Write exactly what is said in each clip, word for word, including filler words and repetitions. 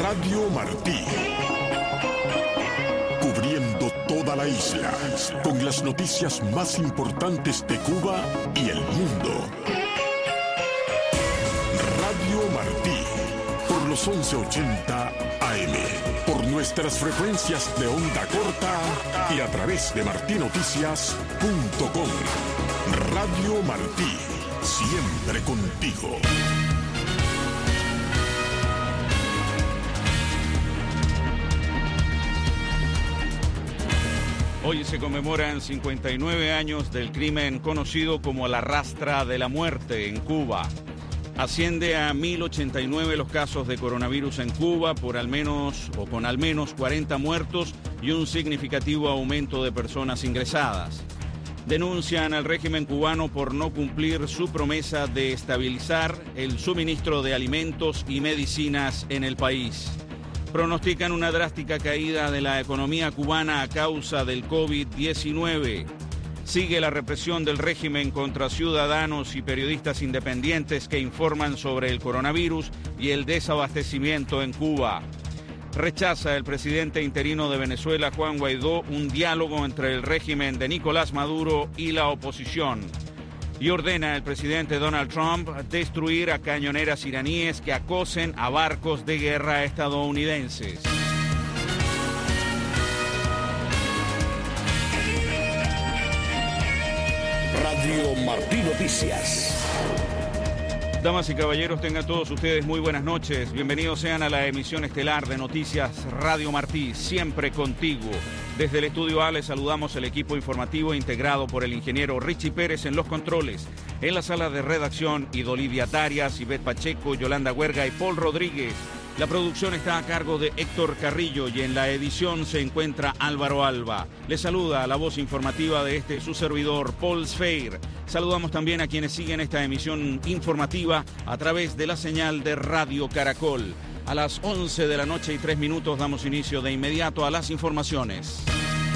Radio Martí. Cubriendo toda la isla, con las noticias más importantes de Cuba y el mundo. Radio Martí, por los once ochenta A M, por nuestras frecuencias de onda corta y a través de martí noticias punto com. Radio Martí, siempre contigo. Hoy se conmemoran cincuenta y nueve años del crimen conocido como la rastra de la muerte en Cuba. Asciende a mil ochenta y nueve los casos de coronavirus en Cuba, por al menos o con al menos cuarenta muertos y un significativo aumento de personas ingresadas. Denuncian al régimen cubano por no cumplir su promesa de estabilizar el suministro de alimentos y medicinas en el país. Pronostican una drástica caída de la economía cubana a causa del COVID diecinueve. Sigue la represión del régimen contra ciudadanos y periodistas independientes que informan sobre el coronavirus y el desabastecimiento en Cuba. Rechaza el presidente interino de Venezuela, Juan Guaidó, un diálogo entre el régimen de Nicolás Maduro y la oposición. Y ordena el presidente Donald Trump destruir a cañoneras iraníes que acosen a barcos de guerra estadounidenses. Radio Martí Noticias. Damas y caballeros, tengan todos ustedes muy buenas noches. Bienvenidos sean a la emisión estelar de Noticias Radio Martí, siempre contigo. Desde el Estudio A les saludamos el equipo informativo integrado por el ingeniero Richie Pérez en los controles. En la sala de redacción, Idolivia Darias, Ivette Pacheco, Yolanda Huerga y Paul Rodríguez. La producción está a cargo de Héctor Carrillo y en la edición se encuentra Álvaro Alba. Les saluda la voz informativa de este su servidor, Paul Sfeir. Saludamos también a quienes siguen esta emisión informativa a través de la señal de Radio Caracol. A las once de la noche y tres minutos damos inicio de inmediato a las informaciones.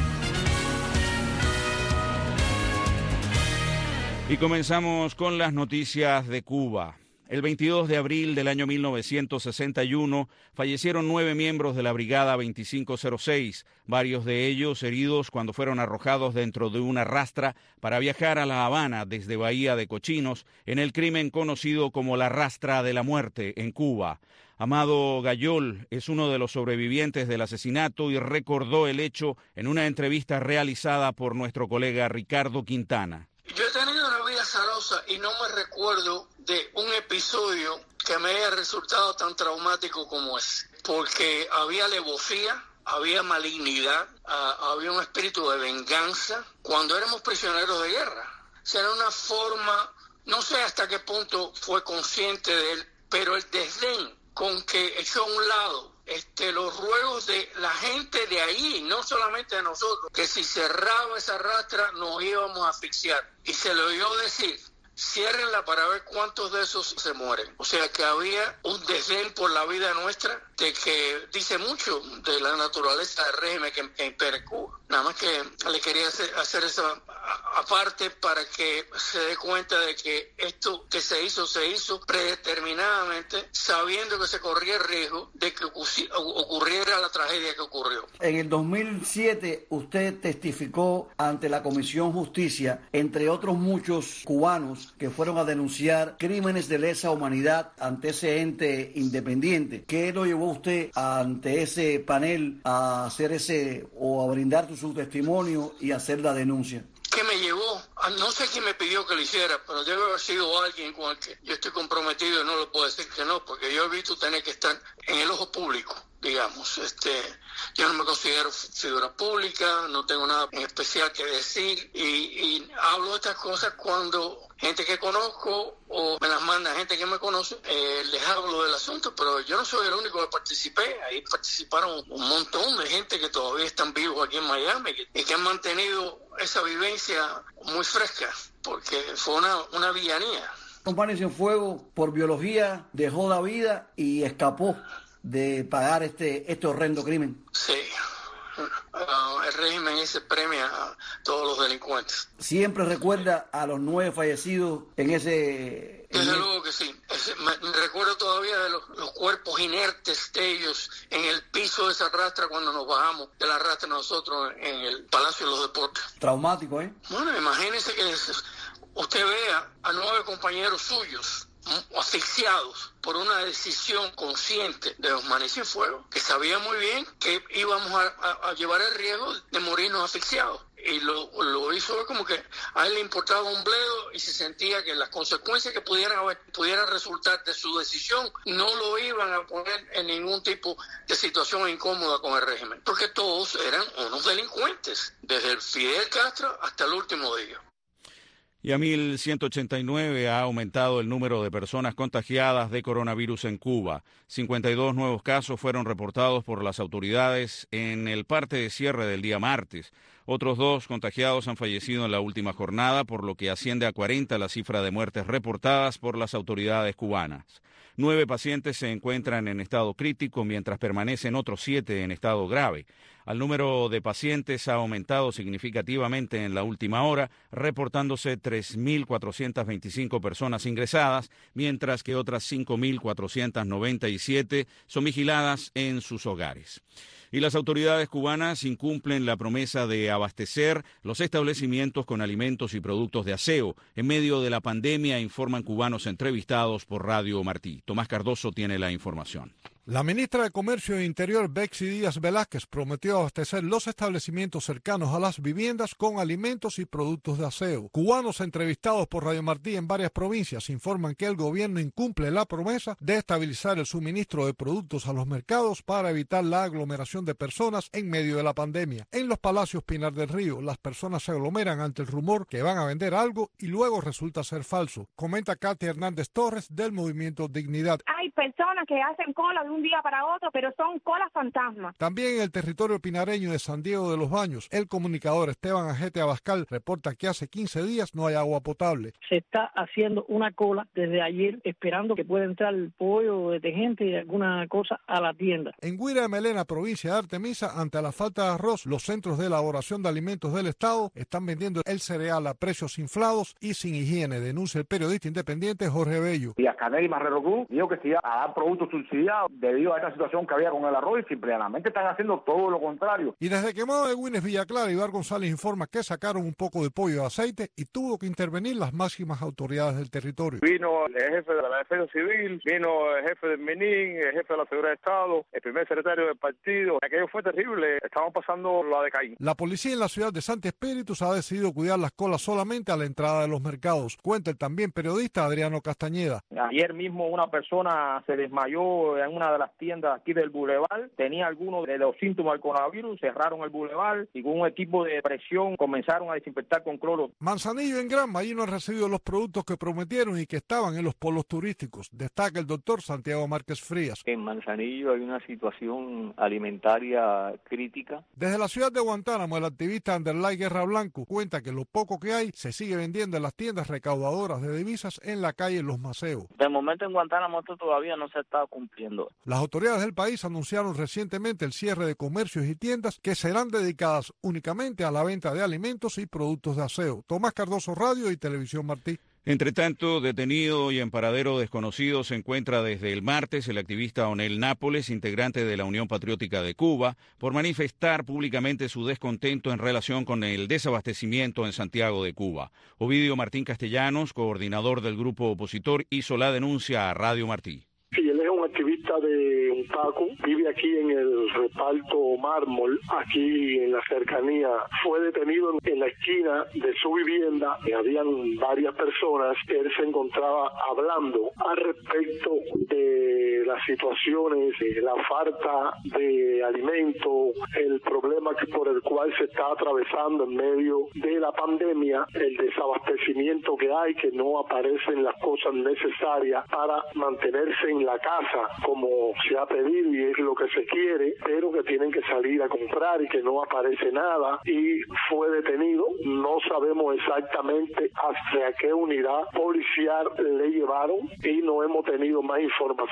Y comenzamos con las noticias de Cuba. El veintidós de abril del año mil novecientos sesenta y uno fallecieron nueve miembros de la Brigada veinticinco cero seis, varios de ellos heridos cuando fueron arrojados dentro de una rastra para viajar a La Habana desde Bahía de Cochinos en el crimen conocido como la rastra de la muerte en Cuba. Amado Gayol es uno de los sobrevivientes del asesinato y recordó el hecho en una entrevista realizada por nuestro colega Ricardo Quintana. Yo he tenido una vida azarosa y no me recuerdo de un episodio que me haya resultado tan traumático como ese, porque había alevosía, había malignidad, uh, había un espíritu de venganza cuando éramos prisioneros de guerra. O sea, era una forma, no sé hasta qué punto fue consciente de él, pero el desdén con que echó a un lado Este, los ruegos de la gente de ahí, no solamente de nosotros, que si cerraba esa rastra nos íbamos a asfixiar. Y se le oyó decir, ciérrenla para ver cuántos de esos se mueren. O sea que había un desdén por la vida nuestra, de que dice mucho de la naturaleza del régimen que, que impera en Cuba. Nada más que le quería hacer, hacer esa aparte para que se dé cuenta de que esto que se hizo, se hizo predeterminadamente, sabiendo que se corría el riesgo de que ocurriera la tragedia que ocurrió. En el dos mil siete usted testificó ante la Comisión Justicia, entre otros muchos cubanos que fueron a denunciar crímenes de lesa humanidad ante ese ente independiente. ¿Qué lo llevó usted ante ese panel a hacer ese o a brindar su testimonio y hacer la denuncia? ¿Qué me llevó? No sé quién me pidió que lo hiciera, pero debe haber sido alguien con el que yo estoy comprometido y no le puedo decir que no, porque yo he visto tener que estar en el ojo público, digamos. Este, yo no me considero figura pública, no tengo nada en especial que decir y, y hablo de estas cosas cuando gente que conozco o me las manda gente que me conoce, eh, les hablo del asunto, pero yo no soy el único que participé. Ahí participaron un montón de gente que todavía están vivos aquí en Miami y que han mantenido esa vivencia muy fresca, porque fue una, una villanía. Compañía Cienfuegos, por biología, dejó la vida y escapó de pagar este, este horrendo crimen. Sí. Uh, el régimen ese premia a todos los delincuentes. ¿Siempre recuerda a los nueve fallecidos en ese...? Desde luego que sí. Ese, me, me recuerdo todavía de los los, los cuerpos inertes de ellos en el piso de esa rastra cuando nos bajamos de la rastra nosotros en el Palacio de los Deportes. Traumático, ¿eh? Bueno, imagínense que usted vea a nueve compañeros suyos asfixiados por una decisión consciente de los Maní Sin Fuego, que sabía muy bien que íbamos a, a, a llevar el riesgo de morirnos asfixiados. Y lo, lo hizo como que a él le importaba un bledo y se sentía que las consecuencias que pudieran, haber, pudieran resultar de su decisión no lo iban a poner en ningún tipo de situación incómoda con el régimen, porque todos eran unos delincuentes, desde el Fidel Castro hasta el último de ellos. Y a mil ciento ochenta y nueve ha aumentado el número de personas contagiadas de coronavirus en Cuba. cincuenta y dos nuevos casos fueron reportados por las autoridades en el parte de cierre del día martes. Otros dos contagiados han fallecido en la última jornada, por lo que asciende a cuarenta la cifra de muertes reportadas por las autoridades cubanas. Nueve pacientes se encuentran en estado crítico, mientras permanecen otros siete en estado grave. El número de pacientes ha aumentado significativamente en la última hora, reportándose tres mil cuatrocientas veinticinco personas ingresadas, mientras que otras cinco mil cuatrocientas noventa y siete son vigiladas en sus hogares. Y las autoridades cubanas incumplen la promesa de abastecer los establecimientos con alimentos y productos de aseo en medio de la pandemia, informan cubanos entrevistados por Radio Martí. Tomás Cardoso tiene la información. La ministra de Comercio e Interior, Betsy Díaz Velázquez, prometió abastecer los establecimientos cercanos a las viviendas con alimentos y productos de aseo. Cubanos entrevistados por Radio Martí en varias provincias informan que el gobierno incumple la promesa de estabilizar el suministro de productos a los mercados para evitar la aglomeración de personas en medio de la pandemia. En los Palacios Pinar del Río, las personas se aglomeran ante el rumor que van a vender algo y luego resulta ser falso. Comenta Katia Hernández Torres del Movimiento Dignidad. Hay personas que hacen cola de un día para otro, pero son colas fantasmas. También en el territorio pinareño de San Diego de los Baños, el comunicador Esteban Ajete Abascal reporta que hace quince días no hay agua potable. Se está haciendo una cola desde ayer esperando que pueda entrar el pollo, detergente y alguna cosa a la tienda. En Guira de Melena, provincia de Artemisa, ante la falta de arroz, los centros de elaboración de alimentos del Estado están vendiendo el cereal a precios inflados y sin higiene, denuncia el periodista independiente Jorge Bello. Y a Canel y Marrero Cruz dijo que se iba a dar productos subsidiados debido a esta situación que había con el arroz y simplemente están haciendo todo lo contrario. Y desde Quemado de Güines, Villa Clara, Ibar González informa que sacaron un poco de pollo de aceite y tuvo que intervenir las máximas autoridades del territorio. Vino el jefe de la Defensa Civil, vino el jefe del MININ, el jefe de la Seguridad de Estado, el primer secretario del partido. Aquello fue terrible, estaban pasando la de Caín. La policía en la ciudad de Santi Espíritus ha decidido cuidar las colas solamente a la entrada de los mercados. Cuenta el también periodista Adriano Castañeda. Ayer mismo una persona se desmayó en una de las tiendas aquí del Boulevard, tenía algunos de los síntomas del coronavirus, cerraron el Boulevard y con un equipo de presión comenzaron a desinfectar con cloro. Manzanillo en Granma, allí no han recibido los productos que prometieron y que estaban en los polos turísticos, destaca el doctor Santiago Márquez Frías. En Manzanillo hay una situación alimentaria crítica. Desde la ciudad de Guantánamo, el activista Anderlay Guerra Blanco cuenta que lo poco que hay se sigue vendiendo en las tiendas recaudadoras de divisas en la calle Los Maceos. De momento en Guantánamo esto todavía no se está cumpliendo. Las autoridades del país anunciaron recientemente el cierre de comercios y tiendas que serán dedicadas únicamente a la venta de alimentos y productos de aseo. Tomás Cardoso, Radio y Televisión Martí. Entre tanto, detenido y en paradero desconocido se encuentra desde el martes el activista Onel Nápoles, integrante de la Unión Patriótica de Cuba, por manifestar públicamente su descontento en relación con el desabastecimiento en Santiago de Cuba. Ovidio Martín Castellanos, coordinador del grupo opositor, hizo la denuncia a Radio Martí. Sí, él es un activista de Untaco, vive aquí en el reparto Mármol, aquí en la cercanía. Fue detenido en la esquina de su vivienda, habían varias personas, él se encontraba hablando al respecto de las situaciones, de la falta de alimento, el problema que por el cual se está atravesando en medio de la pandemia, el desabastecimiento que hay, que no aparecen las cosas necesarias para mantenerse en la casa como se ha pedido y es lo que se quiere, pero que tienen que salir a comprar y que no aparece nada, y fue detenido. No sabemos exactamente hacia qué unidad policial le llevaron y no hemos tenido más información de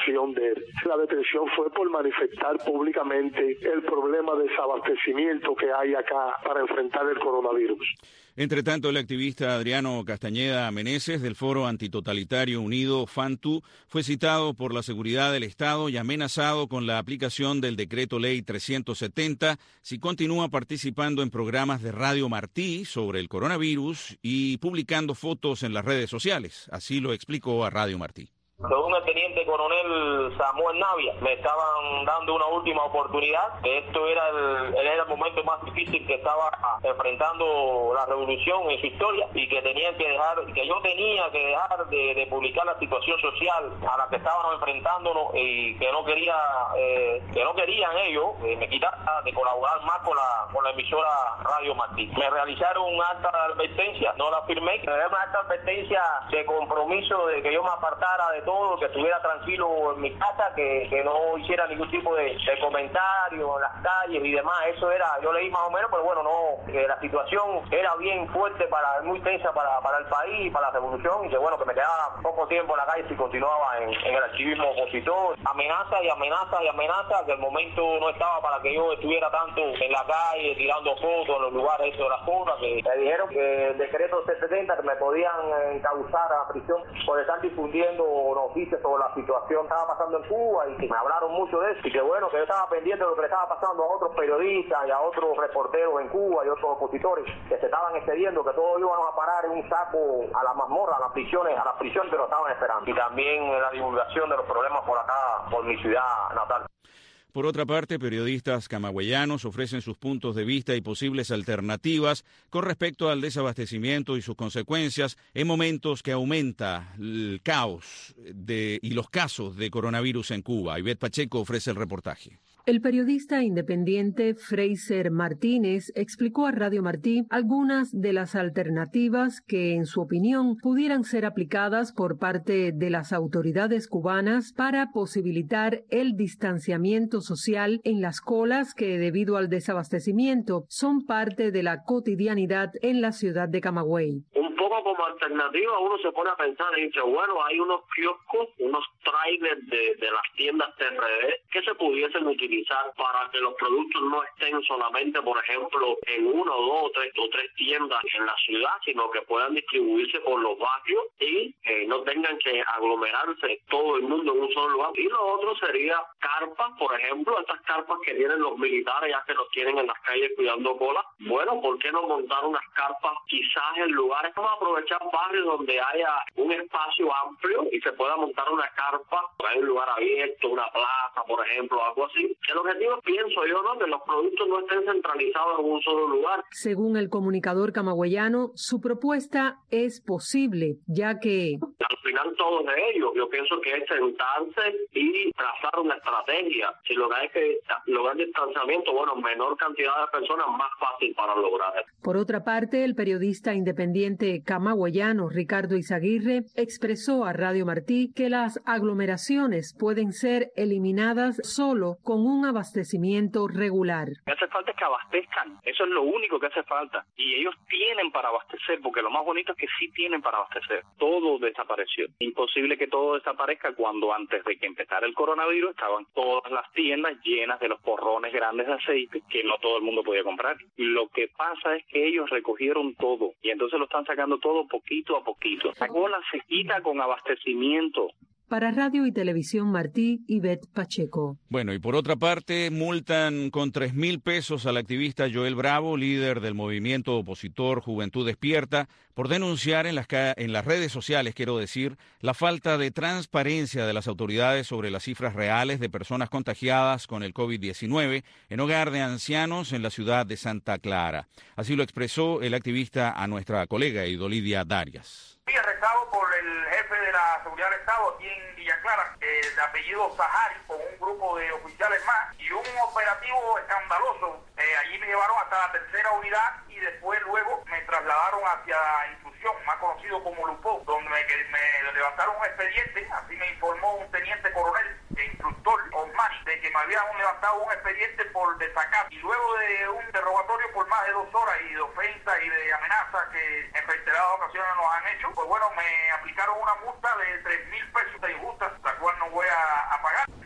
detener. La detención fue por manifestar públicamente el problema de desabastecimiento que hay acá para enfrentar el coronavirus. Entre tanto, el activista Adriano Castañeda Meneses del Foro Antitotalitario Unido FANTU fue citado por la seguridad del Estado y amenazado con la aplicación del Decreto Ley trescientos setenta si continúa participando en programas de Radio Martí sobre el coronavirus y publicando fotos en las redes sociales. Así lo explicó a Radio Martí. Según el teniente coronel Samuel Navia, me estaban dando una última oportunidad. Esto era el, era el momento más difícil que estaba enfrentando la revolución en su historia y que tenían que dejar, que yo tenía que dejar de, de publicar la situación social a la que estábamos enfrentándonos y que no quería, eh, que no querían ellos eh, me quitar de colaborar más con la, con la emisora Radio Martí. Me realizaron un acta de advertencia, no la firmé, me dieron una acta de advertencia de compromiso de que yo me apartara de todo, que estuviera tranquilo en mi casa, que, que no hiciera ningún tipo de, de comentario en las calles y demás. Eso era, yo leí más o menos, pero bueno, no, que la situación era bien fuerte, para muy tensa para, para el país, para la revolución, y que bueno, que me quedaba poco tiempo en la calle si continuaba en, en el activismo opositor. Amenaza y amenaza y amenaza, que el momento no estaba para que yo estuviera tanto en la calle, tirando fotos en los lugares de las cosas, que me dijeron que el decreto setenta, que me podían encauzar a la prisión por estar difundiendo noticias sobre la situación que estaba pasando en Cuba, y que me hablaron mucho de eso, y que bueno, que yo estaba pendiente de lo que le estaba pasando a otros periodistas y a otros reporteros en Cuba y otros opositores que se estaban excediendo, que todos íbamos a parar en un saco a la mazmorra, a las prisiones, a las prisiones que nos estaban esperando. Y también la divulgación de los problemas por acá, por mi ciudad natal. Por otra parte, periodistas camagüeyanos ofrecen sus puntos de vista y posibles alternativas con respecto al desabastecimiento y sus consecuencias en momentos que aumenta el caos de, y los casos de coronavirus en Cuba. Ivette Pacheco ofrece el reportaje. El periodista independiente Fraser Martínez explicó a Radio Martí algunas de las alternativas que, en su opinión, pudieran ser aplicadas por parte de las autoridades cubanas para posibilitar el distanciamiento social en las colas que, debido al desabastecimiento, son parte de la cotidianidad en la ciudad de Camagüey. Un poco como alternativa, uno se pone a pensar y dice, bueno, hay unos kioscos, unos trailers de, de las tiendas T R D que se pudiesen utilizar para que los productos no estén solamente, por ejemplo, en uno, dos, tres o tres tiendas en la ciudad, sino que puedan distribuirse por los barrios y eh, no tengan que aglomerarse todo el mundo en un solo lugar. Y lo otro sería carpas, por ejemplo, estas carpas que tienen los militares, ya que los tienen en las calles cuidando colas. Bueno, ¿por qué no montar unas carpas quizás en lugares? Vamos a aprovechar barrios donde haya un espacio amplio y se pueda montar una carpa, hay un lugar abierto, una plaza, por ejemplo, algo así. El objetivo, pienso yo, ¿no?, que los productos no estén centralizados en un solo lugar. Según el comunicador camagüeyano, su propuesta es posible, ya que... Al final todo de ello, yo pienso que es sentarse y trazar una estrategia. Si lo que hay que lograr distanciamiento, bueno, menor cantidad de personas, más fácil para lograr. Por otra parte, el periodista independiente camagüeyano Ricardo Izaguirre expresó a Radio Martí que las aglomeraciones pueden ser eliminadas solo con un abastecimiento regular. Lo que hace falta es que abastezcan, eso es lo único que hace falta, y ellos tienen para abastecer, porque lo más bonito es que sí tienen para abastecer. Todo desapareció. Imposible que todo desaparezca cuando antes de que empezara el coronavirus estaban todas las tiendas llenas de los porrones grandes de aceite que no todo el mundo podía comprar. Lo que pasa es que ellos recogieron todo y entonces lo están sacando todo poquito a poquito. La cola se quita con abastecimiento. Para Radio y Televisión Martí, Ivette Pacheco. Bueno, y por otra parte, multan con tres mil pesos al activista Joel Bravo, líder del movimiento opositor Juventud Despierta, por denunciar en las, en las redes sociales, quiero decir, la falta de transparencia de las autoridades sobre las cifras reales de personas contagiadas con el COVID diecinueve en hogar de ancianos en la ciudad de Santa Clara. Así lo expresó el activista a nuestra colega Idolidia Darias. Fui arrestado por el jefe de la seguridad del Estado aquí en Villa Clara, eh, de apellido Sahari, con un grupo de oficiales más, y un operativo escandaloso. Eh, allí me llevaron hasta la tercera unidad y después luego me trasladaron hacia Instrucción, más conocido como Lupó, donde me, me levantaron un expediente, así me informó un teniente coronel e instructor Osmani, de que me habían levantado un expediente por desacato. Y luego de un interrogatorio por más de dos horas y de ofensa y de amenaza que en reiteradas ocasiones nos han hecho, pues bueno, me aplicaron una multa de tres mil pesos de injusta, la cual no voy a, a pagar.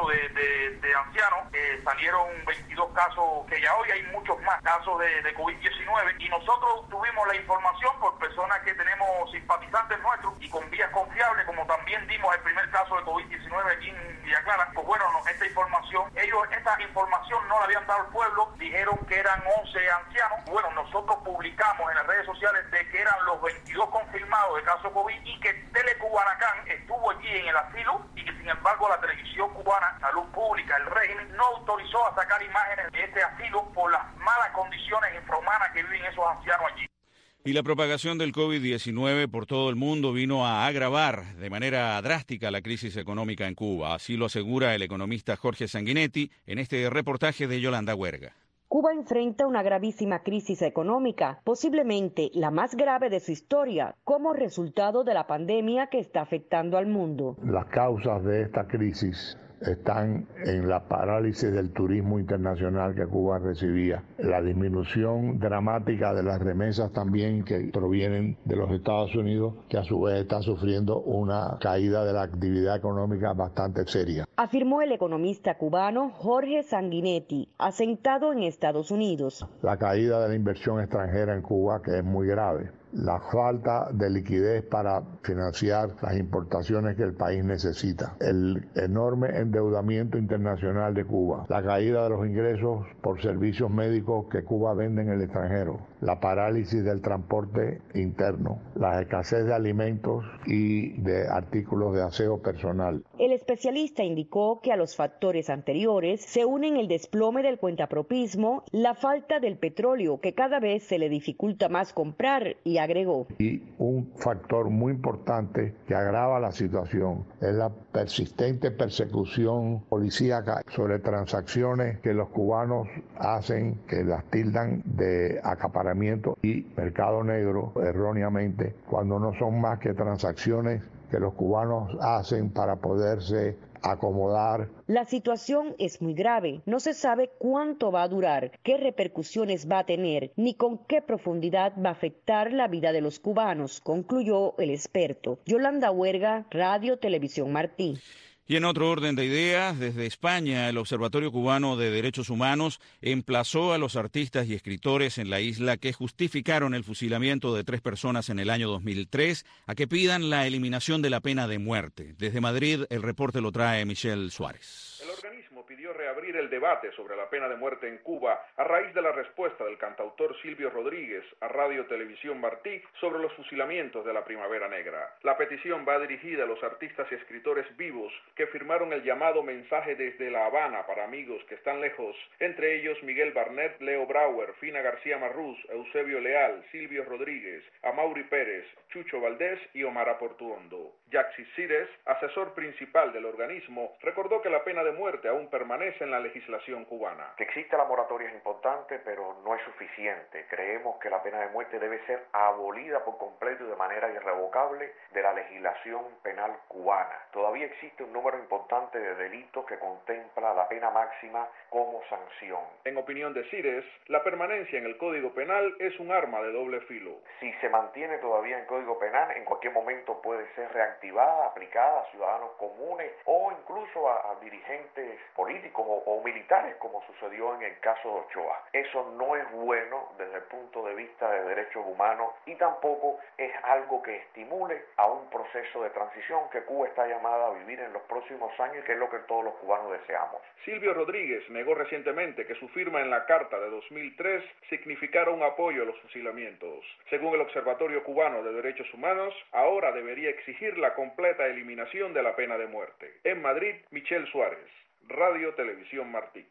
de, de, de ancianos, eh, salieron veintidós casos, que ya hoy hay muchos más casos de, de COVID diecinueve, y nosotros tuvimos la información por personas que tenemos simpatizantes nuestros y con vías confiables, como también dimos el primer caso de COVID diecinueve aquí en Villa Clara. Pues bueno, no, esta información, ellos esta información no la habían dado al pueblo, dijeron que eran once ancianos. Bueno, nosotros publicamos en las redes sociales de que eran los veintidós confirmados de caso COVID y que Telecubanacán estuvo allí en el asilo y que sin embargo la televisión cubana, Salud Pública, el régimen, no autorizó a sacar imágenes de este asilo por las malas condiciones infrahumanas que viven esos ancianos allí. Y la propagación del COVID diecinueve por todo el mundo vino a agravar de manera drástica la crisis económica en Cuba. Así lo asegura el economista Jorge Sanguinetti en este reportaje de Yolanda Huerga. Cuba enfrenta una gravísima crisis económica, posiblemente la más grave de su historia, como resultado de la pandemia que está afectando al mundo. Las causas de esta crisis están en la parálisis del turismo internacional que Cuba recibía, la disminución dramática de las remesas también que provienen de los Estados Unidos, que a su vez está sufriendo una caída de la actividad económica bastante seria. Afirmó el economista cubano Jorge Sanguinetti, asentado en Estados Unidos. La caída de la inversión extranjera en Cuba, que es muy grave. La falta de liquidez para financiar las importaciones que el país necesita, el enorme endeudamiento internacional de Cuba, la caída de los ingresos por servicios médicos que Cuba vende en el extranjero, la parálisis del transporte interno, la escasez de alimentos y de artículos de aseo personal. El especialista indicó que a los factores anteriores se unen el desplome del cuentapropismo, la falta del petróleo que cada vez se le dificulta más comprar y agregó. Y un factor muy importante que agrava la situación es la persistente persecución policíaca sobre transacciones que los cubanos hacen, que las tildan de acaparamiento y mercado negro erróneamente, cuando no son más que transacciones que los cubanos hacen para poderse acomodar. La situación es muy grave. No se sabe cuánto va a durar, qué repercusiones va a tener, ni con qué profundidad va a afectar la vida de los cubanos, concluyó el experto. Yolanda Huerga, Radio Televisión Martí. Y en otro orden de ideas, desde España, el Observatorio Cubano de Derechos Humanos emplazó a los artistas y escritores en la isla que justificaron el fusilamiento de tres personas en el año dos mil tres a que pidan la eliminación de la pena de muerte. Desde Madrid, el reporte lo trae Michelle Suárez. El organismo pidió reabrir el debate sobre la pena de muerte en Cuba a raíz de la respuesta del cantautor Silvio Rodríguez a Radio Televisión Martí sobre los fusilamientos de la Primavera Negra. La petición va dirigida a los artistas y escritores vivos que firmaron el llamado mensaje desde La Habana para amigos que están lejos, entre ellos Miguel Barnett, Leo Brauer, Fina García Marrús, Eusebio Leal, Silvio Rodríguez, Amaury Pérez, Chucho Valdés y Omar Portuondo. Yaxis Cires, asesor principal del organismo, recordó que la pena de muerte aún permanece en la legislación cubana. Que exista la moratoria es importante, pero no es suficiente. Creemos que la pena de muerte debe ser abolida por completo y de manera irrevocable de la legislación penal cubana. Todavía existe un número importante de delitos que contempla la pena máxima como sanción. En opinión de Cires, la permanencia en el Código Penal es un arma de doble filo. Si se mantiene todavía en el Código Penal, en cualquier momento puede ser reactivada, aplicada a ciudadanos comunes o incluso a, a dirigentes políticos o, o militares, como sucedió en el caso de Ochoa. Eso no es bueno desde el punto de vista de derechos humanos y tampoco es algo que estimule a un proceso de transición que Cuba está llamada a vivir en los próximos años y que es lo que todos los cubanos deseamos. Silvio Rodríguez negó recientemente que su firma en la Carta de dos mil tres significara un apoyo a los fusilamientos. Según el Observatorio Cubano de Derechos Humanos, ahora debería exigir la completa eliminación de la pena de muerte. En Madrid, Michelle Suárez, Radio Televisión Martí.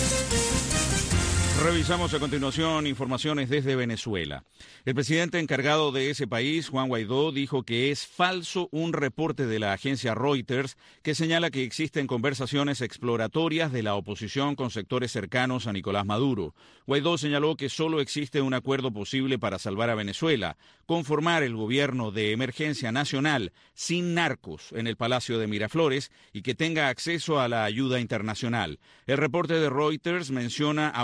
Revisamos a continuación informaciones desde Venezuela. El presidente encargado de ese país, Juan Guaidó, dijo que es falso un reporte de la agencia Reuters que señala que existen conversaciones exploratorias de la oposición con sectores cercanos a Nicolás Maduro. Guaidó señaló que solo existe un acuerdo posible para salvar a Venezuela, conformar el gobierno de emergencia nacional sin narcos en el Palacio de Miraflores y que tenga acceso a la ayuda internacional. El reporte de Reuters menciona a un diputado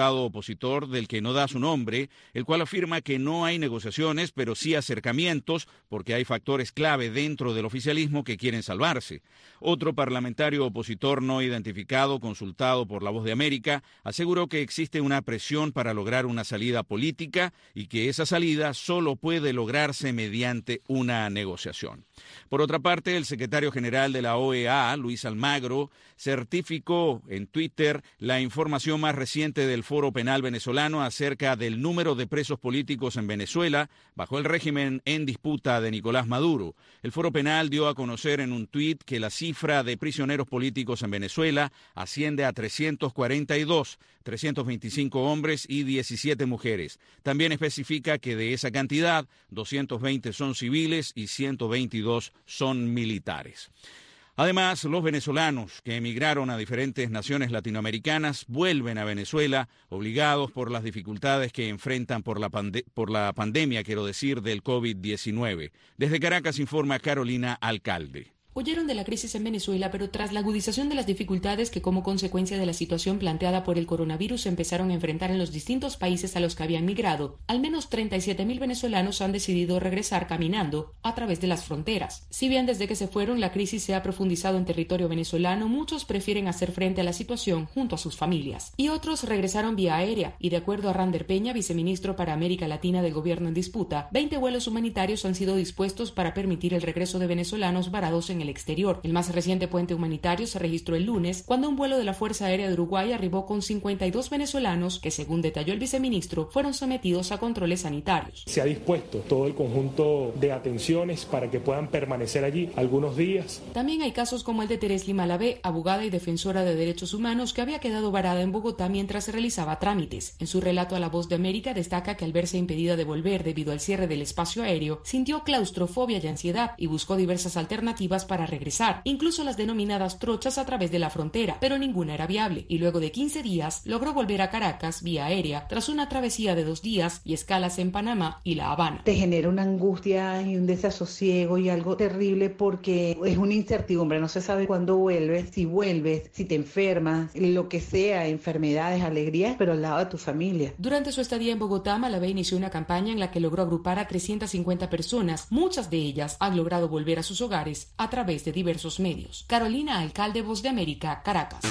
diputado opositor del que no da su nombre, el cual afirma que no hay negociaciones, pero sí acercamientos, porque hay factores clave dentro del oficialismo que quieren salvarse. Otro parlamentario opositor no identificado, consultado por La Voz de América, aseguró que existe una presión para lograr una salida política y que esa salida solo puede lograrse mediante una negociación. Por otra parte, el secretario general de la O E A, Luis Almagro, certificó en Twitter la información más reciente del Foro Penal venezolano acerca del número de presos políticos en Venezuela bajo el régimen en disputa de Nicolás Maduro. El Foro Penal dio a conocer en un tuit que la cifra de prisioneros políticos en Venezuela asciende a trescientos cuarenta y dos, trescientos veinticinco hombres y diecisiete mujeres. También especifica que de esa cantidad, doscientos veinte son civiles y ciento veintidós son militares. Además, los venezolanos que emigraron a diferentes naciones latinoamericanas vuelven a Venezuela obligados por las dificultades que enfrentan por la, pande- por la pandemia, quiero decir, del COVID diecinueve. Desde Caracas informa Carolina Alcalde. Huyeron de la crisis en Venezuela, pero tras la agudización de las dificultades que como consecuencia de la situación planteada por el coronavirus empezaron a enfrentar en los distintos países a los que habían migrado, al menos treinta y siete mil venezolanos han decidido regresar caminando a través de las fronteras. Si bien desde que se fueron la crisis se ha profundizado en territorio venezolano, muchos prefieren hacer frente a la situación junto a sus familias. Y otros regresaron vía aérea, y de acuerdo a Rander Peña, viceministro para América Latina del gobierno en disputa, veinte vuelos humanitarios han sido dispuestos para permitir el regreso de venezolanos varados en el exterior. El más reciente puente humanitario se registró el lunes cuando un vuelo de la Fuerza Aérea de Uruguay arribó con cincuenta y dos venezolanos que, según detalló el viceministro, fueron sometidos a controles sanitarios. Se ha dispuesto todo el conjunto de atenciones para que puedan permanecer allí algunos días. También hay casos como el de Teresli Malavé, abogada y defensora de derechos humanos que había quedado varada en Bogotá mientras se realizaba trámites. En su relato a La Voz de América destaca que al verse impedida de volver debido al cierre del espacio aéreo, sintió claustrofobia y ansiedad y buscó diversas alternativas para regresar, incluso las denominadas trochas a través de la frontera, pero ninguna era viable, y luego de quince días logró volver a Caracas vía aérea tras una travesía de dos días y escalas en Panamá y La Habana. Te genera una angustia y un desasosiego y algo terrible porque es una incertidumbre, no se sabe cuándo vuelves, si vuelves, si te enfermas, lo que sea, enfermedades, alegrías, pero al lado de tu familia. Durante su estadía en Bogotá, Malavé inició una campaña en la que logró agrupar a trescientas cincuenta personas, muchas de ellas han logrado volver a sus hogares a través de diversos medios. Carolina Alcalde, Voz de América, Caracas.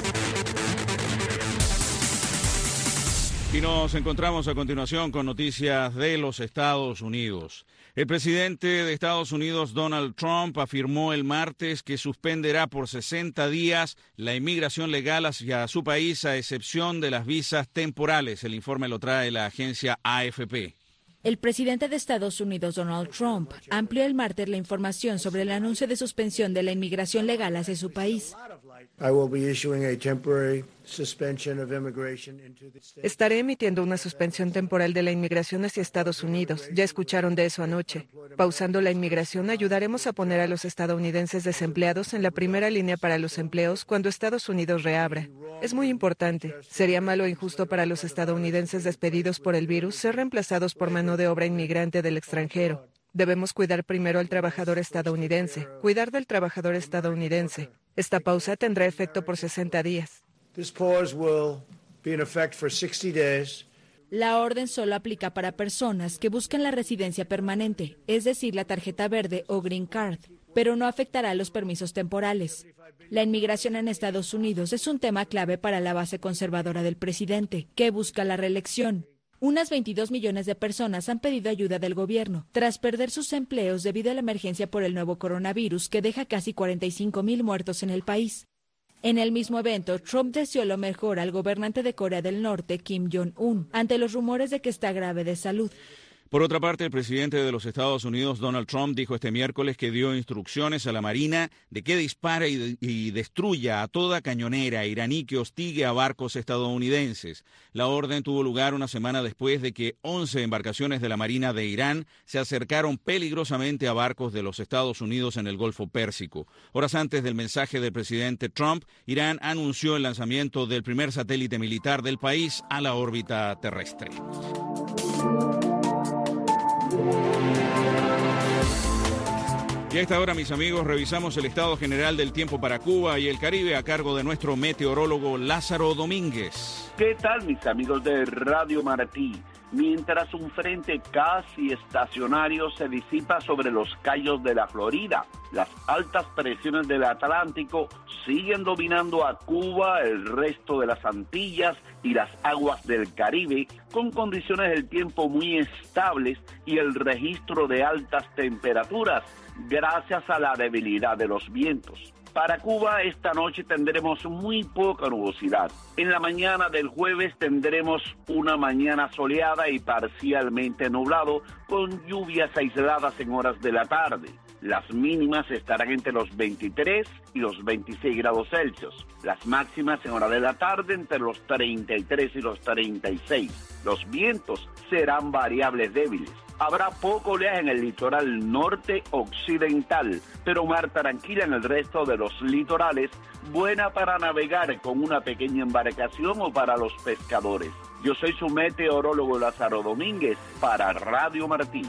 Y nos encontramos a continuación con noticias de los Estados Unidos. El presidente de Estados Unidos, Donald Trump, afirmó el martes que suspenderá por sesenta días la inmigración legal hacia su país, a excepción de las visas temporales. El informe lo trae la agencia A F P. El presidente de Estados Unidos, Donald Trump, amplió el martes la información sobre el anuncio de suspensión de la inmigración legal hacia su país. Estaré emitiendo una suspensión temporal de la inmigración hacia Estados Unidos. Ya escucharon de eso anoche. Pausando la inmigración, ayudaremos a poner a los estadounidenses desempleados en la primera línea para los empleos cuando Estados Unidos reabra. Es muy importante. Sería malo e injusto para los estadounidenses despedidos por el virus ser reemplazados por mano de obra inmigrante del extranjero. Debemos cuidar primero al trabajador estadounidense, cuidar del trabajador estadounidense. Esta pausa tendrá efecto por sesenta días. La orden solo aplica para personas que buscan la residencia permanente, es decir, la tarjeta verde o Green Card, pero no afectará a los permisos temporales. La inmigración en Estados Unidos es un tema clave para la base conservadora del presidente, que busca la reelección. Unas veintidós millones de personas han pedido ayuda del gobierno tras perder sus empleos debido a la emergencia por el nuevo coronavirus que deja casi cuarenta y cinco mil muertos en el país. En el mismo evento, Trump deseó lo mejor al gobernante de Corea del Norte, Kim Jong-un, ante los rumores de que está grave de salud. Por otra parte, el presidente de los Estados Unidos, Donald Trump, dijo este miércoles que dio instrucciones a la Marina de que dispare y, y destruya a toda cañonera iraní que hostigue a barcos estadounidenses. La orden tuvo lugar una semana después de que once embarcaciones de la Marina de Irán se acercaron peligrosamente a barcos de los Estados Unidos en el Golfo Pérsico. Horas antes del mensaje del presidente Trump, Irán anunció el lanzamiento del primer satélite militar del país a la órbita terrestre. Y a esta hora, mis amigos, revisamos el estado general del tiempo para Cuba y el Caribe a cargo de nuestro meteorólogo Lázaro Domínguez. ¿Qué tal, mis amigos de Radio Martí? Mientras un frente casi estacionario se disipa sobre los cayos de la Florida, las altas presiones del Atlántico siguen dominando a Cuba, el resto de las Antillas y las aguas del Caribe, con condiciones del tiempo muy estables y el registro de altas temperaturas, gracias a la debilidad de los vientos. Para Cuba esta noche tendremos muy poca nubosidad. En la mañana del jueves tendremos una mañana soleada y parcialmente nublado, con lluvias aisladas en horas de la tarde. Las mínimas estarán entre los veintitrés y los veintiséis grados Celsius. Las máximas en hora de la tarde entre los treinta y tres y los treinta y seis. Los vientos serán variables débiles. Habrá poco oleaje en el litoral norte occidental, pero mar tranquila en el resto de los litorales, buena para navegar con una pequeña embarcación o para los pescadores. Yo soy su meteorólogo Lázaro Domínguez para Radio Martí.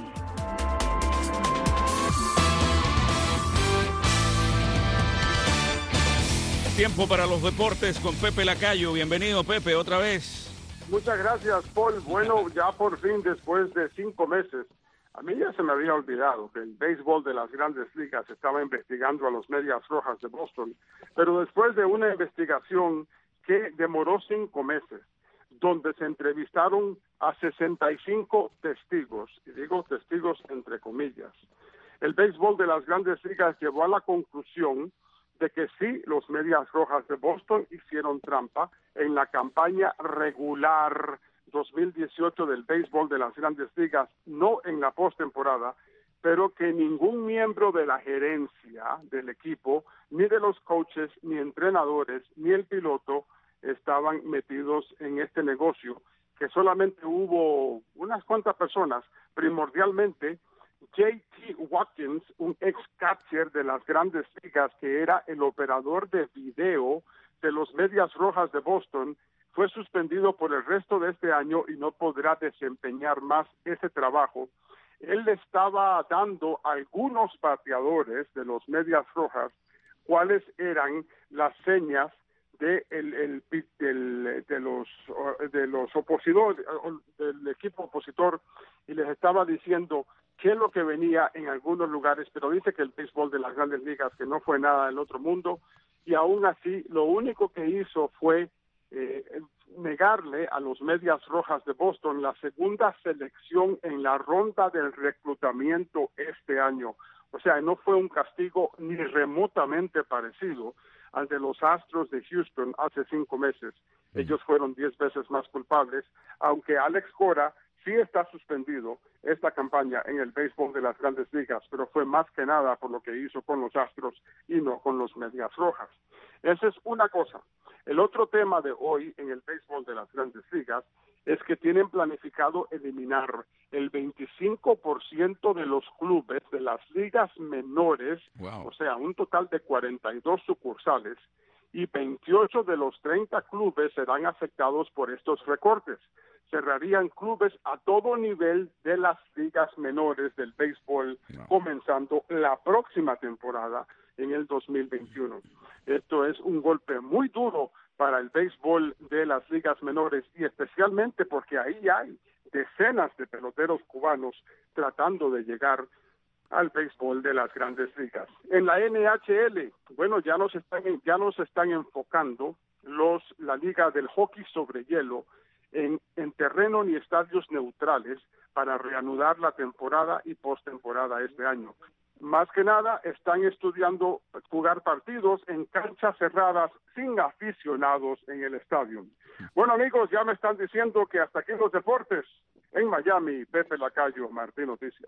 Tiempo para los deportes con Pepe Lacayo. Bienvenido, Pepe, otra vez. Muchas gracias, Paul. Bueno, ya por fin, después de cinco meses, a mí ya se me había olvidado que el béisbol de las grandes ligas estaba investigando a los Medias Rojas de Boston, pero después de una investigación que demoró cinco meses, donde se entrevistaron a sesenta y cinco testigos, y digo testigos entre comillas, el béisbol de las grandes ligas llevó a la conclusión de que sí, los Medias Rojas de Boston hicieron trampa en la campaña regular dos mil dieciocho del béisbol de las grandes ligas, no en la postemporada, pero que ningún miembro de la gerencia del equipo, ni de los coaches, ni entrenadores, ni el piloto estaban metidos en este negocio, que solamente hubo unas cuantas personas, primordialmente J T Watkins, un ex catcher de las grandes ligas que era el operador de video de los Medias Rojas de Boston, fue suspendido por el resto de este año y no podrá desempeñar más ese trabajo. Él le estaba dando a algunos bateadores de los Medias Rojas cuáles eran las señas de, el, el, del, de los de los opositores, del equipo opositor, y les estaba diciendo qué es lo que venía en algunos lugares, pero dice que el béisbol de las grandes ligas, que no fue nada del otro mundo, y aún así lo único que hizo fue eh, negarle a los Medias Rojas de Boston la segunda selección en la ronda del reclutamiento este año. O sea, no fue un castigo ni remotamente parecido al de los Astros de Houston hace cinco meses. Ellos fueron diez veces más culpables, aunque Alex Cora sí está suspendido esta campaña en el béisbol de las grandes ligas, pero fue más que nada por lo que hizo con los Astros y no con los Medias Rojas. Esa es una cosa. El otro tema de hoy en el béisbol de las grandes ligas es que tienen planificado eliminar el veinticinco por ciento de los clubes de las ligas menores, wow. O sea, un total de cuarenta y dos sucursales, y veintiocho de los treinta clubes serán afectados por estos recortes. Cerrarían clubes a todo nivel de las ligas menores del béisbol, no. comenzando la próxima temporada en el dos mil veintiuno. Esto es un golpe muy duro para el béisbol de las ligas menores, y especialmente porque ahí hay decenas de peloteros cubanos tratando de llegar al béisbol de las grandes ligas. En la N H L, bueno, ya nos están ya nos están enfocando los la liga del hockey sobre hielo en, en terreno y estadios neutrales para reanudar la temporada y postemporada este año. Más que nada están estudiando jugar partidos en canchas cerradas sin aficionados en el estadio. Bueno, amigos, ya me están diciendo que hasta aquí los deportes. En Miami, Pepe Lacayo, Martí Noticias.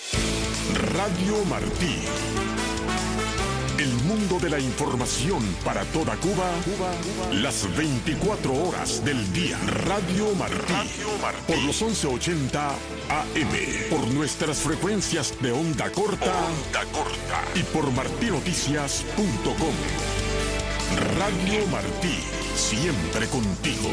Radio Martí. El mundo de la información para toda Cuba, Cuba, Cuba. Las veinticuatro horas del día. Radio Martí. Radio Martí. Por los once ochenta A M. Por nuestras frecuencias de onda corta. Onda corta. Y por martí noticias punto com. Radio Martí. Siempre contigo.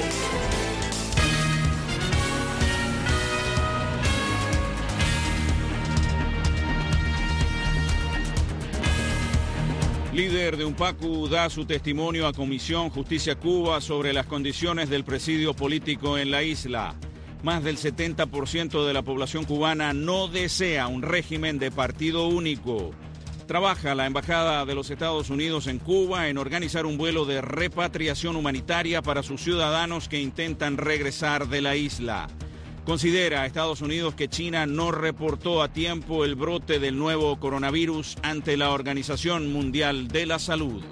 Líder de UNPACU da su testimonio a Comisión Justicia Cuba sobre las condiciones del presidio político en la isla. Más del setenta por ciento de la población cubana no desea un régimen de partido único. Trabaja la Embajada de los Estados Unidos en Cuba en organizar un vuelo de repatriación humanitaria para sus ciudadanos que intentan regresar de la isla. Considera a Estados Unidos que China no reportó a tiempo el brote del nuevo coronavirus ante la Organización Mundial de la Salud.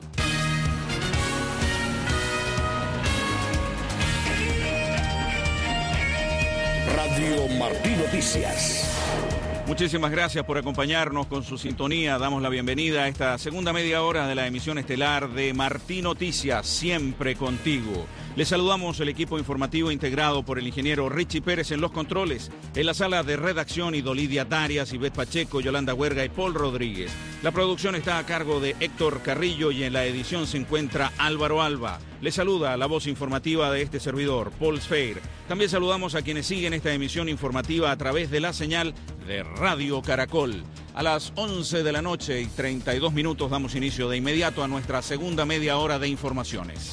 Radio Martí Noticias. Muchísimas gracias por acompañarnos con su sintonía. Damos la bienvenida a esta segunda media hora de la emisión estelar de Martí Noticias, siempre contigo. Les saludamos el equipo informativo integrado por el ingeniero Richie Pérez en los controles, en la sala de redacción Idolidia Darias, Ivette Pacheco, Yolanda Huerga y Paul Rodríguez. La producción está a cargo de Héctor Carrillo y en la edición se encuentra Álvaro Alba. Les saluda la voz informativa de este servidor, Paul Sfeir. También saludamos a quienes siguen esta emisión informativa a través de la señal de Radio Caracol. A las once de la noche y treinta y dos minutos damos inicio de inmediato a nuestra segunda media hora de informaciones.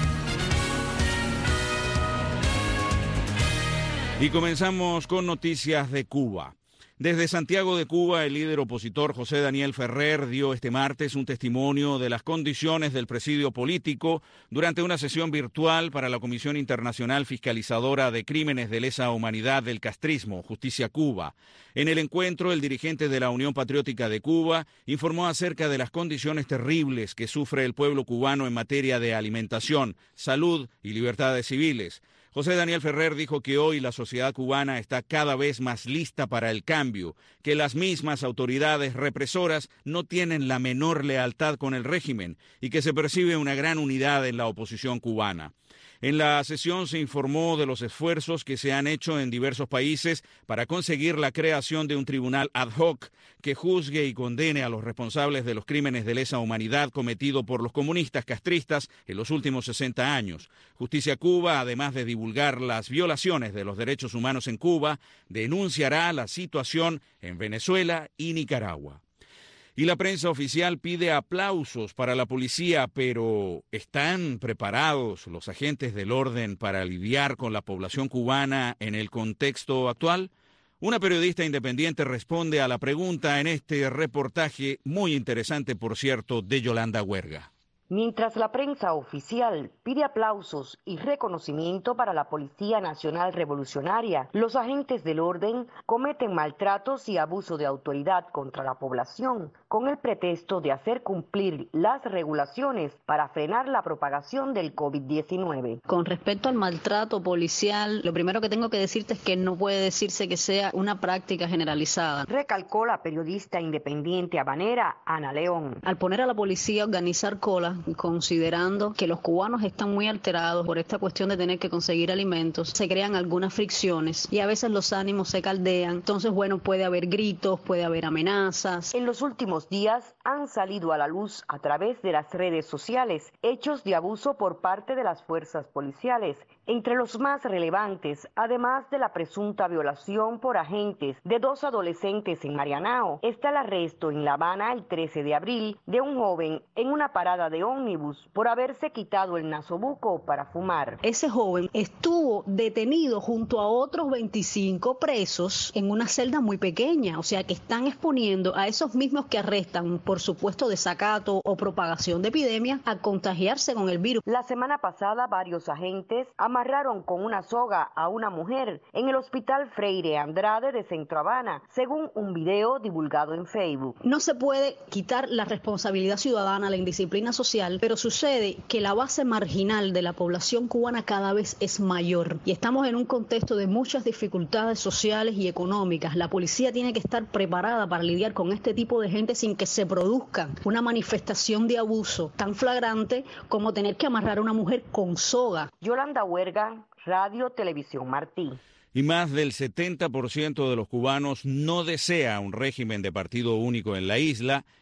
Y comenzamos con noticias de Cuba. Desde Santiago de Cuba, el líder opositor José Daniel Ferrer dio este martes un testimonio de las condiciones del presidio político durante una sesión virtual para la Comisión Internacional Fiscalizadora de Crímenes de Lesa Humanidad del Castrismo, Justicia Cuba. En el encuentro, el dirigente de la Unión Patriótica de Cuba informó acerca de las condiciones terribles que sufre el pueblo cubano en materia de alimentación, salud y libertades civiles. José Daniel Ferrer dijo que hoy la sociedad cubana está cada vez más lista para el cambio, que las mismas autoridades represoras no tienen la menor lealtad con el régimen y que se percibe una gran unidad en la oposición cubana. En la sesión se informó de los esfuerzos que se han hecho en diversos países para conseguir la creación de un tribunal ad hoc que juzgue y condene a los responsables de los crímenes de lesa humanidad cometidos por los comunistas castristas en los últimos sesenta años. Justicia Cuba, además de divulgar las violaciones de los derechos humanos en Cuba, denunciará la situación en Venezuela y Nicaragua. Y la prensa oficial pide aplausos para la policía, pero ¿están preparados los agentes del orden para lidiar con la población cubana en el contexto actual? Una periodista independiente responde a la pregunta en este reportaje muy interesante, por cierto, de Yolanda Huerga. Mientras la prensa oficial pide aplausos y reconocimiento para la Policía Nacional Revolucionaria, los agentes del orden cometen maltratos y abuso de autoridad contra la población con el pretexto de hacer cumplir las regulaciones para frenar la propagación del COVID diecinueve. Con respecto al maltrato policial, lo primero que tengo que decirte es que no puede decirse que sea una práctica generalizada. Recalcó la periodista independiente habanera Ana León. Al poner a la policía a organizar colas, considerando que los cubanos están muy alterados por esta cuestión de tener que conseguir alimentos, se crean algunas fricciones y a veces los ánimos se caldean. Entonces, bueno, puede haber gritos, puede haber amenazas. En los últimos días han salido a la luz a través de las redes sociales hechos de abuso por parte de las fuerzas policiales. Entre los más relevantes, además de la presunta violación por agentes de dos adolescentes en Marianao, está el arresto en La Habana el trece de abril de un joven en una parada de ómnibus por haberse quitado el nasobuco para fumar. Ese joven estuvo detenido junto a otros veinticinco presos en una celda muy pequeña, o sea que están exponiendo a esos mismos que arrestan por supuesto desacato o propagación de epidemia a contagiarse con el virus. La semana pasada varios agentes amarraron con una soga a una mujer en el Hospital Freire Andrade de Centro Habana, según un video divulgado en Facebook. No se puede quitar la responsabilidad ciudadana, la indisciplina social, pero sucede que la base marginal de la población cubana cada vez es mayor y estamos en un contexto de muchas dificultades sociales y económicas. La policía tiene que estar preparada para lidiar con este tipo de gente sin que se produzca una manifestación de abuso tan flagrante como tener que amarrar a una mujer con soga. Yolanda Huerga, Radio Televisión Martí. Y más del setenta por ciento de los cubanos no desea un régimen de partido único en la isla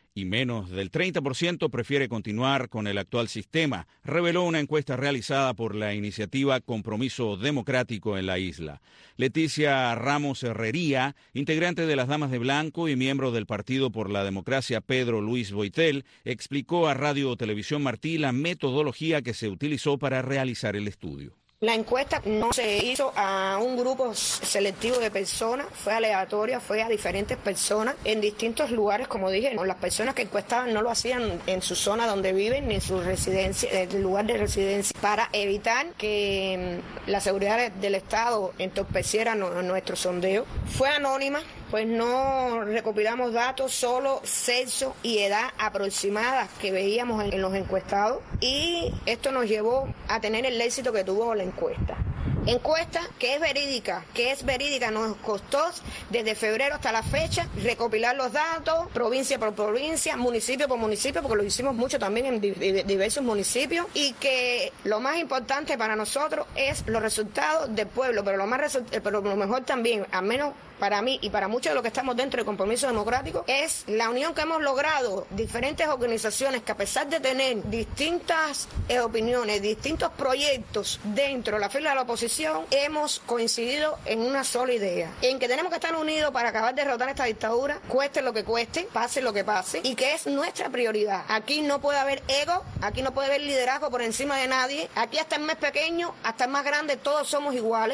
y menos del treinta por ciento prefiere continuar con el actual sistema, reveló una encuesta realizada por la iniciativa Compromiso Democrático en la isla. Leticia Ramos Herrería, integrante de las Damas de Blanco y miembro del Partido por la Democracia Pedro Luis Boitel, explicó a Radio Televisión Martí la metodología que se utilizó para realizar el estudio. La encuesta no se hizo a un grupo selectivo de personas, fue aleatoria, fue a diferentes personas en distintos lugares, como dije. Las personas que encuestaban no lo hacían en su zona donde viven ni en su residencia, el lugar de residencia, para evitar que la seguridad del Estado entorpeciera nuestro sondeo. Fue anónima, pues no recopilamos datos, solo sexo y edad aproximada que veíamos en los encuestados, y esto nos llevó a tener el éxito que tuvo la encuesta. Encuesta que es verídica, que es verídica, nos costó desde febrero hasta la fecha recopilar los datos, provincia por provincia, municipio por municipio, porque lo hicimos mucho también en diversos municipios, y que lo más importante para nosotros es los resultados del pueblo, pero lo más pero lo mejor también, al menos para mí y para muchos de los que estamos dentro del Compromiso Democrático, es la unión que hemos logrado diferentes organizaciones que, a pesar de tener distintas eh, opiniones, distintos proyectos dentro de la fila de la oposición, hemos coincidido en una sola idea, en que tenemos que estar unidos para acabar de derrotar esta dictadura, cueste lo que cueste, pase lo que pase, y que es nuestra prioridad. Aquí no puede haber ego, aquí no puede haber liderazgo por encima de nadie, aquí hasta el más pequeño, hasta el más grande, todos somos iguales.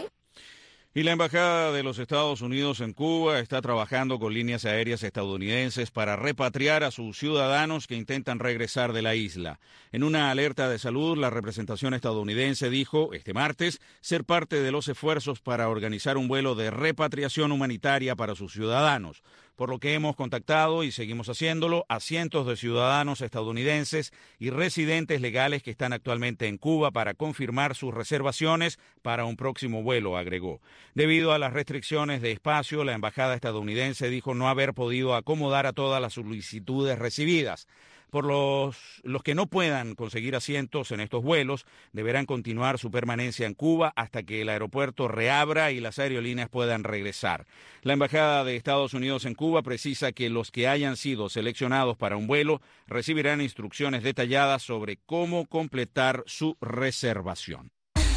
Y la Embajada de los Estados Unidos en Cuba está trabajando con líneas aéreas estadounidenses para repatriar a sus ciudadanos que intentan regresar de la isla. En una alerta de salud, la representación estadounidense dijo este martes ser parte de los esfuerzos para organizar un vuelo de repatriación humanitaria para sus ciudadanos, por lo que hemos contactado y seguimos haciéndolo a cientos de ciudadanos estadounidenses y residentes legales que están actualmente en Cuba para confirmar sus reservaciones para un próximo vuelo, agregó. Debido a las restricciones de espacio, la embajada estadounidense dijo no haber podido acomodar a todas las solicitudes recibidas. Por los, los que no puedan conseguir asientos en estos vuelos, deberán continuar su permanencia en Cuba hasta que el aeropuerto reabra y las aerolíneas puedan regresar. La Embajada de Estados Unidos en Cuba precisa que los que hayan sido seleccionados para un vuelo recibirán instrucciones detalladas sobre cómo completar su reservación.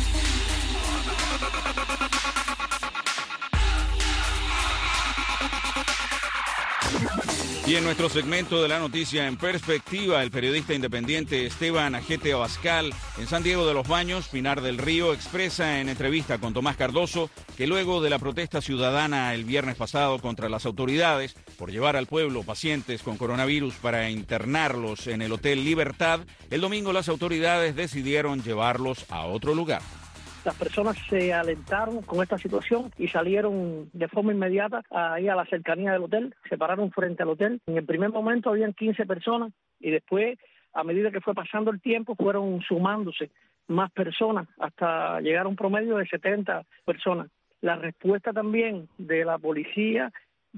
Y en nuestro segmento de la noticia en perspectiva, el periodista independiente Esteban Ajete Abascal, en San Diego de los Baños, Pinar del Río, expresa en entrevista con Tomás Cardoso que luego de la protesta ciudadana el viernes pasado contra las autoridades por llevar al pueblo pacientes con coronavirus para internarlos en el Hotel Libertad, el domingo las autoridades decidieron llevarlos a otro lugar. Las personas se alentaron con esta situación y salieron de forma inmediata ahí a la cercanía del hotel, se pararon frente al hotel. En el primer momento habían quince personas y después, a medida que fue pasando el tiempo, fueron sumándose más personas hasta llegar a un promedio de setenta personas. La respuesta también de la policía,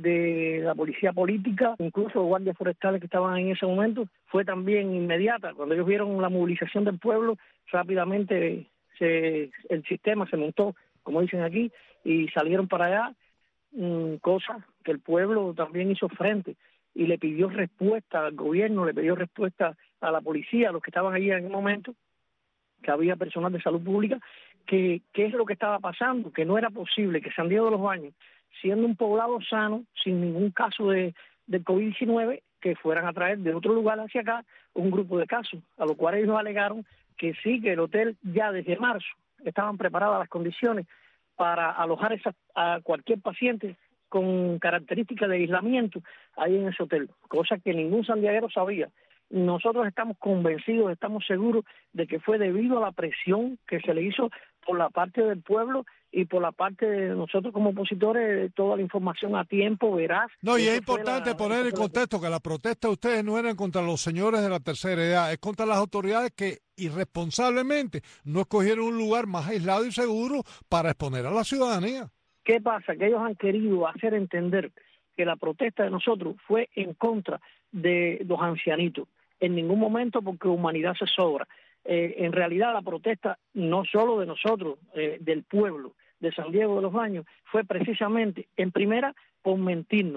de la policía política, incluso los guardias forestales que estaban en ese momento, fue también inmediata. Cuando ellos vieron la movilización del pueblo, rápidamente Se, el sistema se montó, como dicen aquí, y salieron para allá, mmm, cosa que el pueblo también hizo frente y le pidió respuesta al gobierno, le pidió respuesta a la policía, a los que estaban allí en el momento, que había personal de salud pública, que qué es lo que estaba pasando, que no era posible que San Diego de los Baños, siendo un poblado sano, sin ningún caso de, de COVID diecinueve, que fueran a traer de otro lugar hacia acá un grupo de casos, a lo cual ellos alegaron que sí, que el hotel ya desde marzo estaban preparadas las condiciones para alojar esa, a cualquier paciente con características de aislamiento ahí en ese hotel, cosa que ningún sandiaguero sabía. Nosotros estamos convencidos, estamos seguros de que fue debido a la presión que se le hizo por la parte del pueblo y por la parte de nosotros como opositores, toda la información a tiempo, veraz. No, y es importante la, poner en contexto que la protesta de ustedes no eran contra los señores de la tercera edad, es contra las autoridades que irresponsablemente no escogieron un lugar más aislado y seguro para exponer a la ciudadanía. ¿Qué pasa? Que ellos han querido hacer entender que la protesta de nosotros fue en contra de los ancianitos. En ningún momento, porque humanidad se sobra. Eh, en realidad la protesta no solo de nosotros, eh, del pueblo de San Diego de los Baños, fue precisamente, en primera, por mentirnos,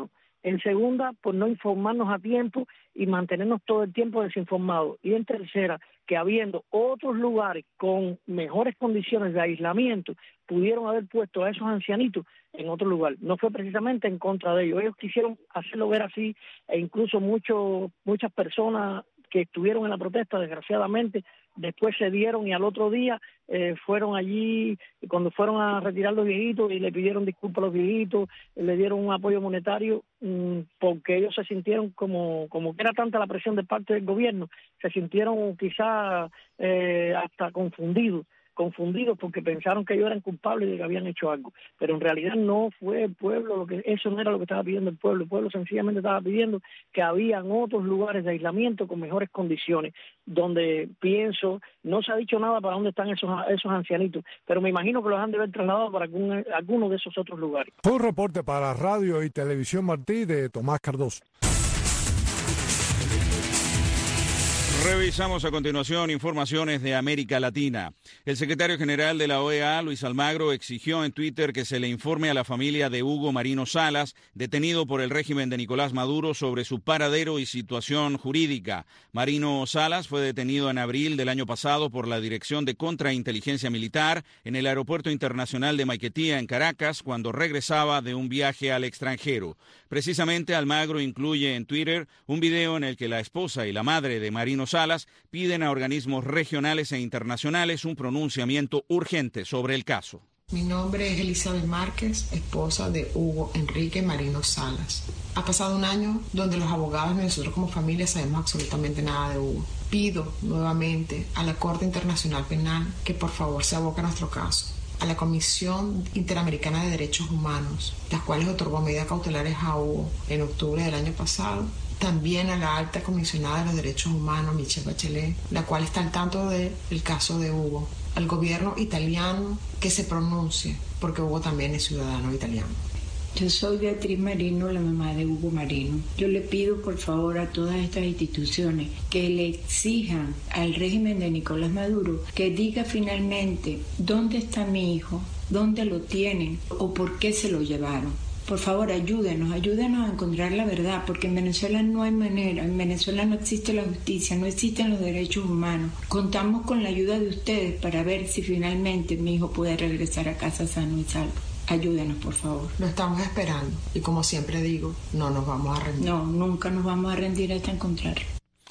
En segunda, por no informarnos a tiempo y mantenernos todo el tiempo desinformados. Y en tercera, que habiendo otros lugares con mejores condiciones de aislamiento, pudieron haber puesto a esos ancianitos en otro lugar. No fue precisamente en contra de ellos. Ellos quisieron hacerlo ver así, e incluso muchos muchas personas que estuvieron en la protesta, desgraciadamente, después se dieron y al otro día eh, fueron allí, cuando fueron a retirar los viejitos y le pidieron disculpas a los viejitos, le dieron un apoyo monetario mmm, porque ellos se sintieron como, como que era tanta la presión de parte del gobierno, se sintieron quizás eh, hasta confundidos. confundidos porque pensaron que ellos eran culpables de que habían hecho algo, pero en realidad no fue el pueblo, lo que eso no era lo que estaba pidiendo el pueblo. El pueblo sencillamente estaba pidiendo que habían otros lugares de aislamiento con mejores condiciones, donde pienso, no se ha dicho nada para dónde están esos, esos ancianitos, pero me imagino que los han de haber trasladado para algún, alguno de esos otros lugares. Fue un reporte para Radio y Televisión Martí de Tomás Cardoso. Revisamos a continuación informaciones de América Latina. El secretario general de la O E A, Luis Almagro, exigió en Twitter que se le informe a la familia de Hugo Marino Salas, detenido por el régimen de Nicolás Maduro, sobre su paradero y situación jurídica. Marino Salas fue detenido en abril del año pasado por la Dirección de Contrainteligencia Militar en el Aeropuerto Internacional de Maiquetía, en Caracas, cuando regresaba de un viaje al extranjero. Precisamente, Almagro incluye en Twitter un video en el que la esposa y la madre de Marino Salas piden a organismos regionales e internacionales un pronunciamiento urgente sobre el caso. Mi nombre es Elizabeth Márquez, esposa de Hugo Enrique Marino Salas. Ha pasado un año donde los abogados y nosotros como familia sabemos absolutamente nada de Hugo. Pido nuevamente a la Corte Internacional Penal que por favor se aboque a nuestro caso, a la Comisión Interamericana de Derechos Humanos, las cuales otorgó medidas cautelares a Hugo en octubre del año pasado, también a la alta comisionada de los derechos humanos, Michelle Bachelet, la cual está al tanto del caso de Hugo, al gobierno italiano que se pronuncie, porque Hugo también es ciudadano italiano. Yo soy Beatriz Marino, la mamá de Hugo Marino. Yo le pido por favor a todas estas instituciones que le exijan al régimen de Nicolás Maduro que diga finalmente dónde está mi hijo, dónde lo tienen o por qué se lo llevaron. Por favor, ayúdenos, ayúdenos a encontrar la verdad, porque en Venezuela no hay manera, en Venezuela no existe la justicia, no existen los derechos humanos. Contamos con la ayuda de ustedes para ver si finalmente mi hijo puede regresar a casa sano y salvo. Ayúdenos, por favor. Lo estamos esperando y como siempre digo, no nos vamos a rendir. No, nunca nos vamos a rendir hasta encontrarlo.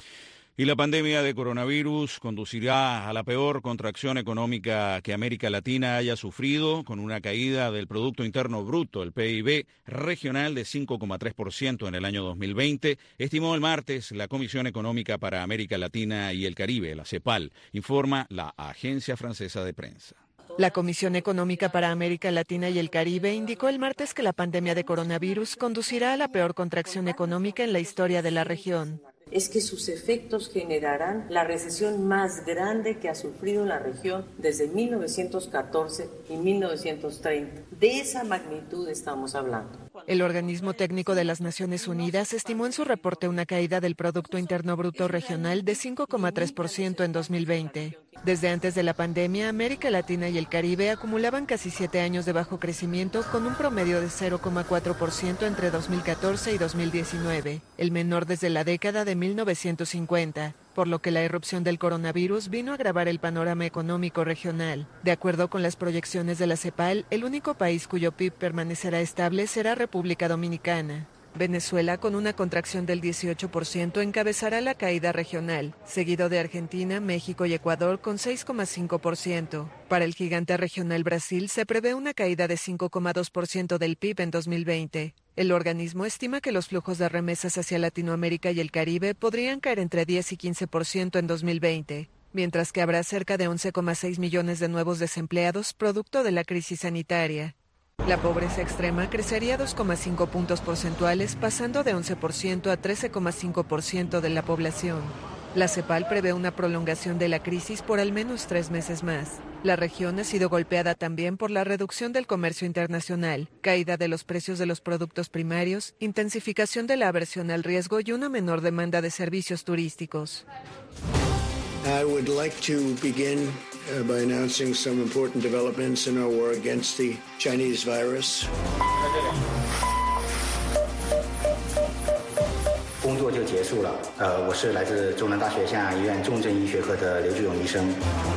Y la pandemia de coronavirus conducirá a la peor contracción económica que América Latina haya sufrido, con una caída del Producto Interno Bruto, el P I B, regional de cinco coma tres por ciento en el año dos mil veinte, estimó el martes la Comisión Económica para América Latina y el Caribe, la CEPAL, informa la agencia francesa de prensa. La Comisión Económica para América Latina y el Caribe indicó el martes que la pandemia de coronavirus conducirá a la peor contracción económica en la historia de la región. Es que sus efectos generarán la recesión más grande que ha sufrido la región desde mil novecientos catorce y mil novecientos treinta. De esa magnitud estamos hablando. El organismo técnico de las Naciones Unidas estimó en su reporte una caída del Producto Interno Bruto regional de cinco coma tres por ciento en dos mil veinte. Desde antes de la pandemia, América Latina y el Caribe acumulaban casi siete años de bajo crecimiento con un promedio de cero coma cuatro por ciento entre dos mil catorce y dos mil diecinueve, el menor desde la década de mil novecientos cincuenta, por lo que la irrupción del coronavirus vino a agravar el panorama económico regional. De acuerdo con las proyecciones de la CEPAL, el único país cuyo P I B permanecerá estable será República Dominicana. Venezuela, con una contracción del dieciocho por ciento, encabezará la caída regional, seguido de Argentina, México y Ecuador con seis coma cinco por ciento. Para el gigante regional Brasil se prevé una caída de cinco coma dos por ciento del P I B en dos mil veinte. El organismo estima que los flujos de remesas hacia Latinoamérica y el Caribe podrían caer entre diez y quince por ciento en dos mil veinte, mientras que habrá cerca de once coma seis millones de nuevos desempleados producto de la crisis sanitaria. La pobreza extrema crecería dos coma cinco puntos porcentuales, pasando de once por ciento a trece coma cinco por ciento de la población. La CEPAL prevé una prolongación de la crisis por al menos tres meses más. La región ha sido golpeada también por la reducción del comercio internacional, caída de los precios de los productos primarios, intensificación de la aversión al riesgo y una menor demanda de servicios turísticos. I would like to begin uh, by announcing some important developments in our war against the Chinese virus. 工作就结束了。呃，我是来自中南大学象牙医院重症医学科的刘志勇医生。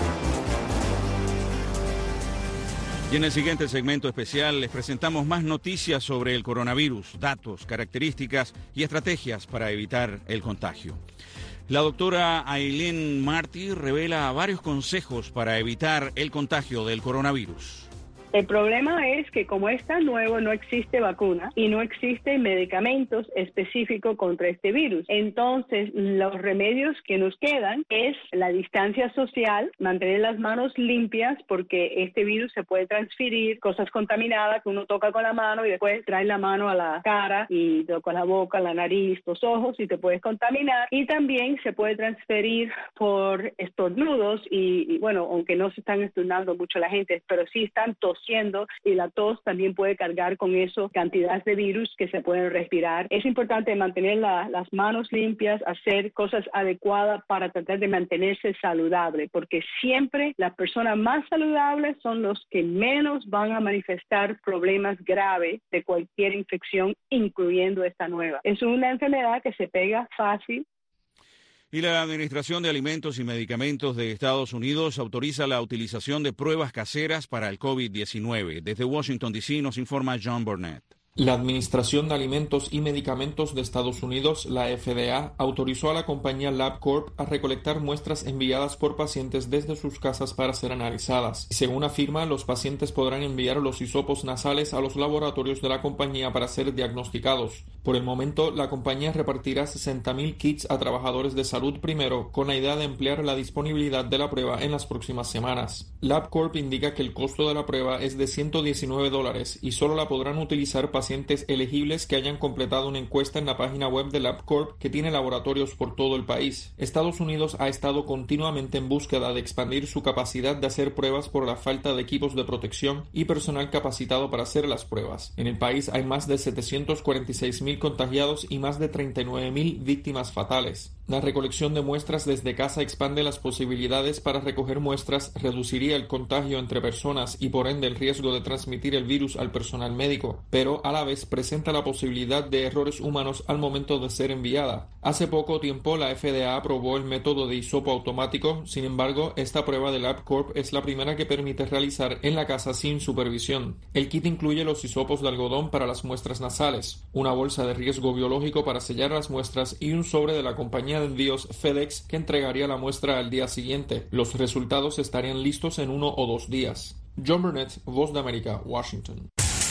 Y en el siguiente segmento especial les presentamos más noticias sobre el coronavirus, datos, características y estrategias para evitar el contagio. La doctora Aileen Marty revela varios consejos para evitar el contagio del coronavirus. El problema es que como es tan nuevo, no existe vacuna y no existen medicamentos específicos contra este virus. Entonces, los remedios que nos quedan es la distancia social, mantener las manos limpias, porque este virus se puede transferir, cosas contaminadas que uno toca con la mano y después trae la mano a la cara y toca la boca, la nariz, los ojos y te puedes contaminar. Y también se puede transferir por estornudos y, y bueno, aunque no se están estornudando mucho la gente, pero sí están tosiendo. Y la tos también puede cargar con eso cantidades de virus que se pueden respirar. Es importante mantener la, las manos limpias, hacer cosas adecuadas para tratar de mantenerse saludable, porque siempre las personas más saludables son los que menos van a manifestar problemas graves de cualquier infección, incluyendo esta nueva. Es una enfermedad que se pega fácil. Y la Administración de Alimentos y Medicamentos de Estados Unidos autoriza la utilización de pruebas caseras para el COVID diecinueve. Desde Washington, D C nos informa John Burnett. La Administración de Alimentos y Medicamentos de Estados Unidos, la F D A, autorizó a la compañía LabCorp a recolectar muestras enviadas por pacientes desde sus casas para ser analizadas. Según afirma, los pacientes podrán enviar los hisopos nasales a los laboratorios de la compañía para ser diagnosticados. Por el momento, la compañía repartirá sesenta mil kits a trabajadores de salud primero, con la idea de ampliar la disponibilidad de la prueba en las próximas semanas. LabCorp indica que el costo de la prueba es de ciento diecinueve dólares y solo la podrán utilizar pacientes pacientes elegibles que hayan completado una encuesta en la página web de LabCorp, que tiene laboratorios por todo el país. Estados Unidos ha estado continuamente en búsqueda de expandir su capacidad de hacer pruebas por la falta de equipos de protección y personal capacitado para hacer las pruebas. En el país hay más de setecientos cuarenta y seis mil contagiados y más de treinta y nueve mil víctimas fatales. La recolección de muestras desde casa expande las posibilidades para recoger muestras, reduciría el contagio entre personas y por ende el riesgo de transmitir el virus al personal médico, pero a la vez presenta la posibilidad de errores humanos al momento de ser enviada. Hace poco tiempo la F D A aprobó el método de hisopo automático, sin embargo, esta prueba de LabCorp es la primera que permite realizar en la casa sin supervisión. El kit incluye los hisopos de algodón para las muestras nasales, una bolsa de riesgo biológico para sellar las muestras y un sobre de la compañía de envíos FedEx que entregaría la muestra al día siguiente. Los resultados estarían listos en uno o dos días. John Burnett, Voz de América, Washington.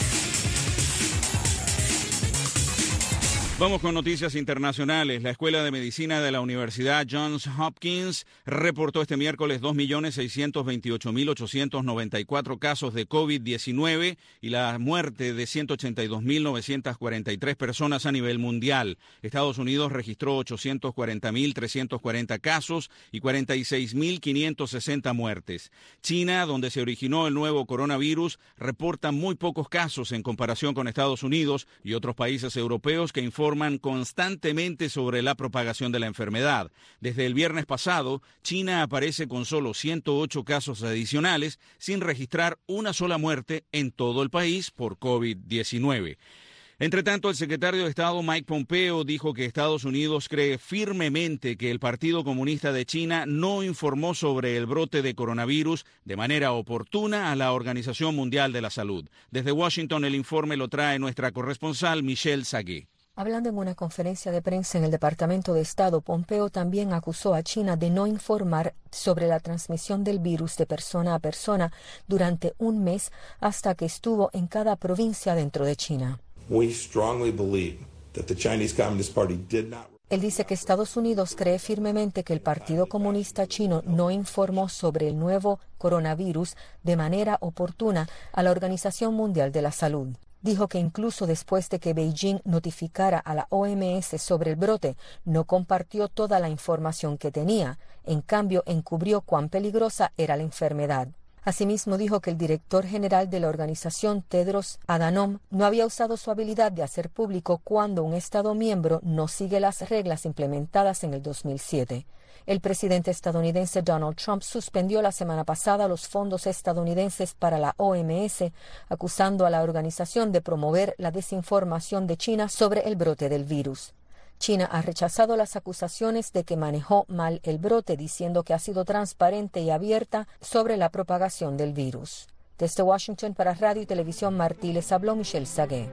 Vamos con noticias internacionales. La Escuela de Medicina de la Universidad Johns Hopkins reportó este miércoles dos millones seiscientos veintiocho mil ochocientos noventa y cuatro casos de COVID diecinueve y la muerte de ciento ochenta y dos mil novecientas cuarenta y tres personas a nivel mundial. Estados Unidos registró ochocientos cuarenta mil trescientos cuarenta casos y cuarenta y seis mil quinientas sesenta muertes. China, donde se originó el nuevo coronavirus, reporta muy pocos casos en comparación con Estados Unidos y otros países europeos que informan constantemente sobre la propagación de la enfermedad. Desde el viernes pasado, China aparece con solo ciento ocho casos adicionales, sin registrar una sola muerte en todo el país por COVID diecinueve. Entre tanto, el secretario de Estado Mike Pompeo dijo que Estados Unidos cree firmemente que el Partido Comunista de China no informó sobre el brote de coronavirus de manera oportuna a la Organización Mundial de la Salud. Desde Washington, el informe lo trae nuestra corresponsal Michelle Sagué. Hablando en una conferencia de prensa en el Departamento de Estado, Pompeo también acusó a China de no informar sobre la transmisión del virus de persona a persona durante un mes hasta que estuvo en cada provincia dentro de China. We strongly believe that the Chinese Communist Party did not... Él dice que Estados Unidos cree firmemente que el Partido Comunista Chino no informó sobre el nuevo coronavirus de manera oportuna a la Organización Mundial de la Salud. Dijo que incluso después de que Beijing notificara a la O M S sobre el brote, no compartió toda la información que tenía. En cambio, encubrió cuán peligrosa era la enfermedad. Asimismo, dijo que el director general de la organización, Tedros Adhanom, no había usado su habilidad de hacer público cuando un Estado miembro no sigue las reglas implementadas en el dos mil siete. El presidente estadounidense Donald Trump suspendió la semana pasada los fondos estadounidenses para la O M S, acusando a la organización de promover la desinformación de China sobre el brote del virus. China ha rechazado las acusaciones de que manejó mal el brote, diciendo que ha sido transparente y abierta sobre la propagación del virus. Desde Washington para Radio y Televisión Martí les habló Michelle Sagué.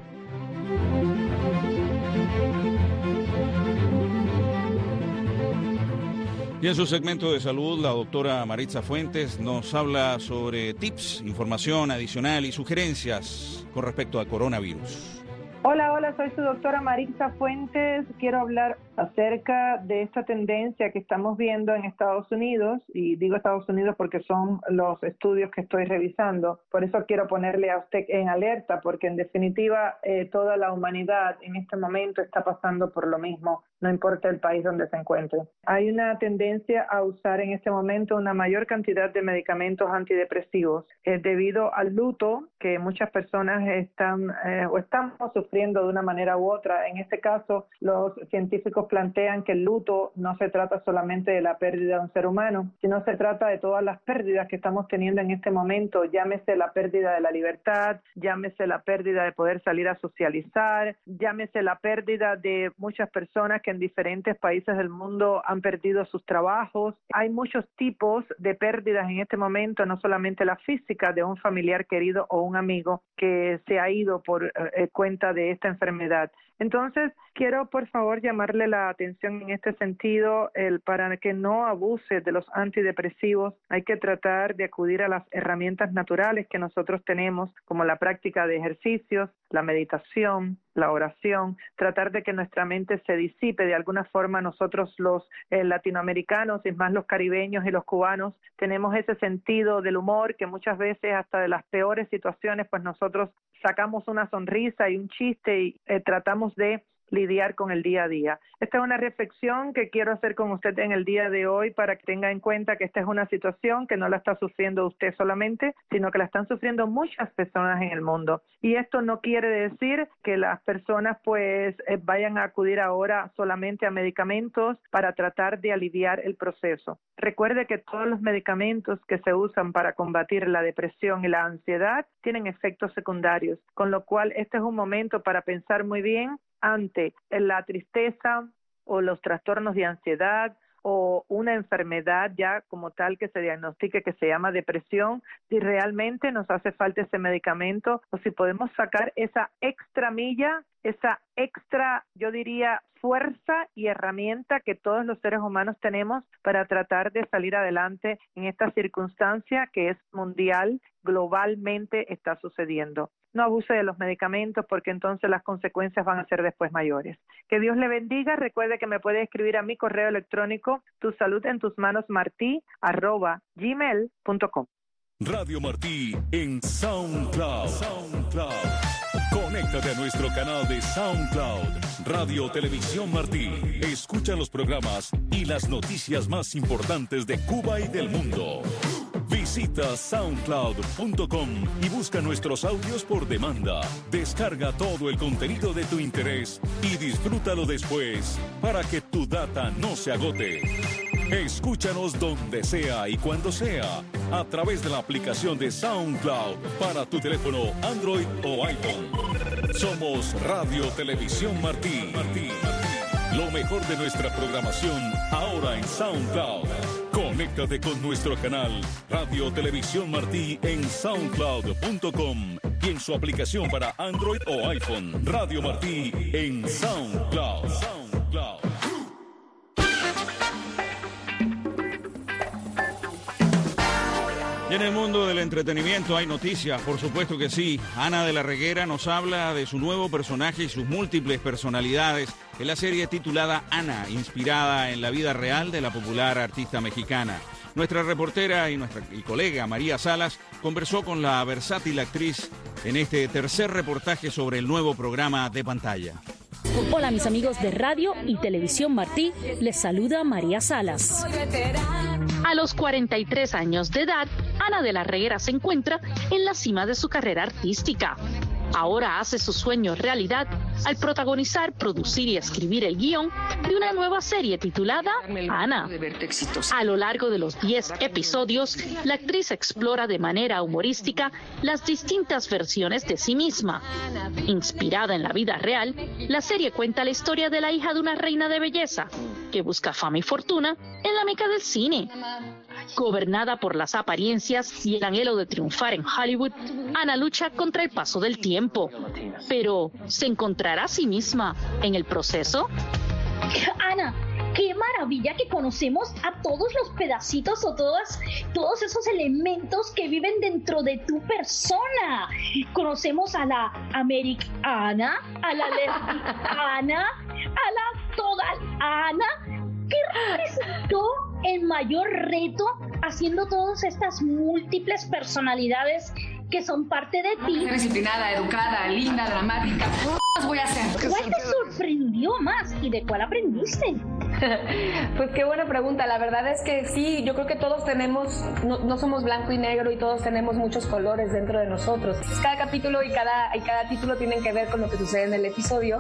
Y en su segmento de salud, la doctora Maritza Fuentes nos habla sobre tips, información adicional y sugerencias con respecto a coronavirus. Hola, hola, soy su doctora Maritza Fuentes. Quiero hablar acerca de esta tendencia que estamos viendo en Estados Unidos, y digo Estados Unidos porque son los estudios que estoy revisando. Por eso quiero ponerle a usted en alerta, porque en definitiva eh, toda la humanidad en este momento está pasando por lo mismo, no importa el país donde se encuentre. Hay una tendencia a usar en este momento una mayor cantidad de medicamentos antidepresivos eh, debido al luto que muchas personas están eh, o estamos sufriendo de una manera u otra. En este caso, los científicos plantean que el luto no se trata solamente de la pérdida de un ser humano, sino se trata de todas las pérdidas que estamos teniendo en este momento, llámese la pérdida de la libertad, llámese la pérdida de poder salir a socializar, llámese la pérdida de muchas personas que en diferentes países del mundo han perdido sus trabajos. Hay muchos tipos de pérdidas en este momento, no solamente la física de un familiar querido o un amigo que se ha ido por eh, cuenta de esta enfermedad. Entonces, quiero por favor llamarle la atención en este sentido, el, para que no abuse de los antidepresivos. Hay que tratar de acudir a las herramientas naturales que nosotros tenemos, como la práctica de ejercicios, la meditación, la oración, tratar de que nuestra mente se disipe. De alguna forma nosotros los eh, latinoamericanos y más los caribeños y los cubanos tenemos ese sentido del humor que muchas veces hasta de las peores situaciones pues nosotros sacamos una sonrisa y un chiste y eh, tratamos de lidiar con el día a día. Esta es una reflexión que quiero hacer con usted en el día de hoy para que tenga en cuenta que esta es una situación que no la está sufriendo usted solamente, sino que la están sufriendo muchas personas en el mundo. Y esto no quiere decir que las personas pues eh, vayan a acudir ahora solamente a medicamentos para tratar de aliviar el proceso. Recuerde que todos los medicamentos que se usan para combatir la depresión y la ansiedad tienen efectos secundarios, con lo cual este es un momento para pensar muy bien ante la tristeza o los trastornos de ansiedad o una enfermedad ya como tal que se diagnostique que se llama depresión, si realmente nos hace falta ese medicamento o si podemos sacar esa extra milla, esa extra, yo diría, fuerza y herramienta que todos los seres humanos tenemos para tratar de salir adelante en esta circunstancia que es mundial, globalmente está sucediendo. No abuse de los medicamentos porque entonces las consecuencias van a ser después mayores. Que Dios le bendiga. Recuerde que me puede escribir a mi correo electrónico tu salud en tus manos martí arroba gmail punto com. Radio Martí en SoundCloud. SoundCloud. Conéctate a nuestro canal de SoundCloud. Radio Televisión Martí. Escucha los programas y las noticias más importantes de Cuba y del mundo. Visita soundcloud punto com y busca nuestros audios por demanda. Descarga todo el contenido de tu interés y disfrútalo después para que tu data no se agote. Escúchanos donde sea y cuando sea a través de la aplicación de SoundCloud para tu teléfono Android o iPhone. Somos Radio Televisión Martí. Martí. Lo mejor de nuestra programación ahora en SoundCloud. Conéctate con nuestro canal Radio Televisión Martí en soundcloud punto com y en su aplicación para Android o iPhone. Radio Martí en SoundCloud. SoundCloud. Y en el mundo del entretenimiento hay noticias, por supuesto que sí. Ana de la Reguera nos habla de su nuevo personaje y sus múltiples personalidades en la serie titulada Ana, inspirada en la vida real de la popular artista mexicana. Nuestra reportera y nuestra y colega María Salas conversó con la versátil actriz en este tercer reportaje sobre el nuevo programa de pantalla. Hola mis amigos de Radio y Televisión Martí, les saluda María Salas. A los cuarenta y tres años de edad, Ana de la Reguera se encuentra en la cima de su carrera artística. ahora hace su sueño realidad al protagonizar, producir y escribir el guión de una nueva serie titulada Ana. A lo largo de los diez episodios, la actriz explora de manera humorística las distintas versiones de sí misma. Inspirada en la vida real, la serie cuenta la historia de la hija de una reina de belleza que busca fama y fortuna en la meca del cine. Gobernada por las apariencias y el anhelo de triunfar en Hollywood, Ana lucha contra el paso del tiempo. Pero, ¿se encontrará a sí misma en el proceso? Ana, qué maravilla que conocemos a todos los pedacitos o todas, todos esos elementos que viven dentro de tu persona. Conocemos a la americana, a la lesbiana, a la total Ana. ¿Qué representó el mayor reto haciendo todas estas múltiples personalidades que son parte de ti? Disciplinada, educada, linda, dramática. ¿Qué voy a hacer? ¿Cuál te sorprendió más y de cuál aprendiste? Pues qué buena pregunta. La verdad es que sí, yo creo que todos tenemos, no, no somos blanco y negro y todos tenemos muchos colores dentro de nosotros. Cada capítulo y cada, y cada título tienen que ver con lo que sucede en el episodio.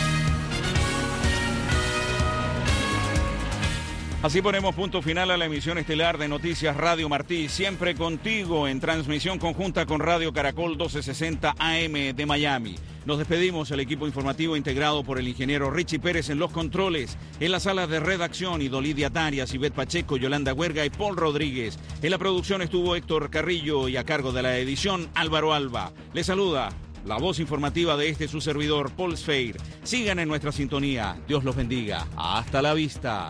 Así ponemos punto final a la emisión estelar de Noticias Radio Martí, siempre contigo en transmisión conjunta con Radio Caracol doce sesenta A M de Miami. Nos despedimos, el equipo informativo integrado por el ingeniero Richie Pérez en los controles, en la sala de redacción Idolidia Tarias, Ivette Pacheco, Yolanda Huerga y Paul Rodríguez. En la producción estuvo Héctor Carrillo y a cargo de la edición Álvaro Alba. Les saluda la voz informativa de este su servidor, Paul Sfeir. Sigan en nuestra sintonía. Dios los bendiga. Hasta la vista.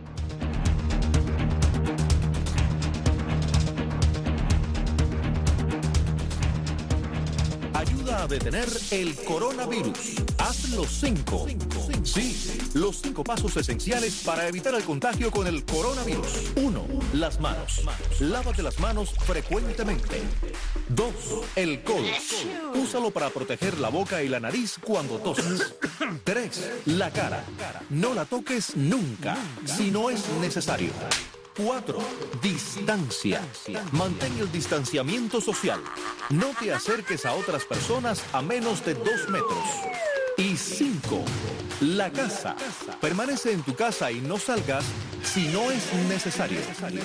Ayuda a detener el coronavirus. Haz los cinco. Sí, los cinco pasos esenciales para evitar el contagio con el coronavirus. Uno, las manos. Lávate las manos frecuentemente. Dos, el codo. Úsalo para proteger la boca y la nariz cuando toses. Tres, la cara. No la toques nunca, si no es necesario. Cuatro, distancia. Mantén el distanciamiento social. No te acerques a otras personas a menos de dos metros. Y cinco, la casa. Permanece en tu casa y no salgas si no es necesario.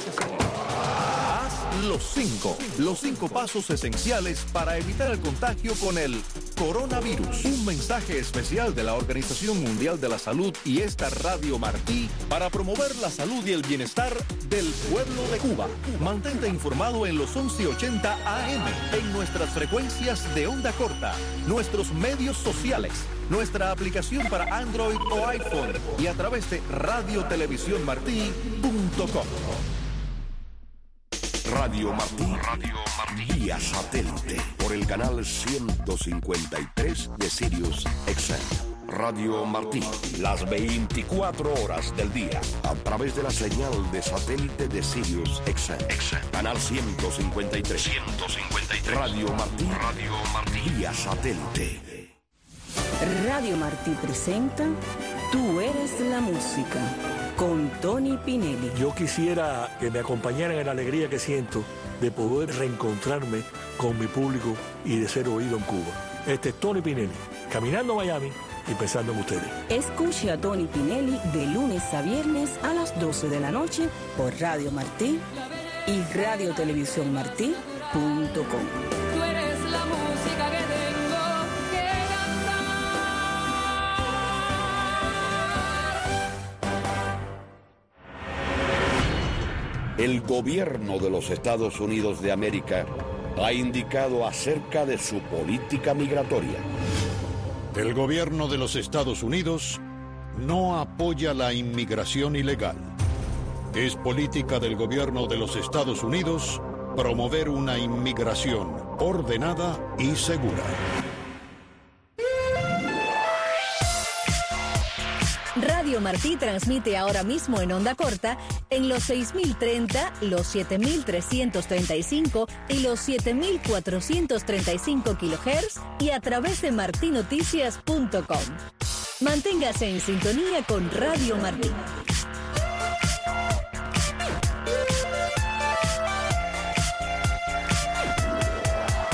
Haz los cinco, los cinco pasos esenciales para evitar el contagio con el coronavirus. Un mensaje especial de la Organización Mundial de la Salud y esta Radio Martí para promover la salud y el bienestar del pueblo de Cuba. Mantente informado en los once ochenta A M, en nuestras frecuencias de onda corta, nuestros medios sociales, nuestra aplicación para Android o iPhone y a través de radio televisión martí punto com. Radio Martí, Radio Martí, vía satélite, por el canal ciento cincuenta y tres de Sirius X M. Radio Martí, las veinticuatro horas del día, a través de la señal de satélite de Sirius X M. Canal ciento cincuenta y tres. ciento cincuenta y tres. Radio Martí, Radio Martí, vía satélite. Radio Martí presenta Tú eres la música, con Tony Pinelli. Yo quisiera que me acompañaran en la alegría que siento de poder reencontrarme con mi público y de ser oído en Cuba. Este es Tony Pinelli, caminando a Miami y pensando en ustedes. Escuche a Tony Pinelli de lunes a viernes a las doce de la noche por Radio Martí y radio televisión martí punto com. Tú eres la música que tengo que cantar. El gobierno de los Estados Unidos de América ha indicado acerca de su política migratoria. El gobierno de los Estados Unidos no apoya la inmigración ilegal. Es política del gobierno de los Estados Unidos promover una inmigración ordenada y segura. Radio Martí transmite ahora mismo en onda corta en los seis mil treinta, los siete mil trescientos treinta y cinco y los siete mil cuatrocientos treinta y cinco kilohertz y a través de martinoticias punto com. Manténgase en sintonía con Radio Martí.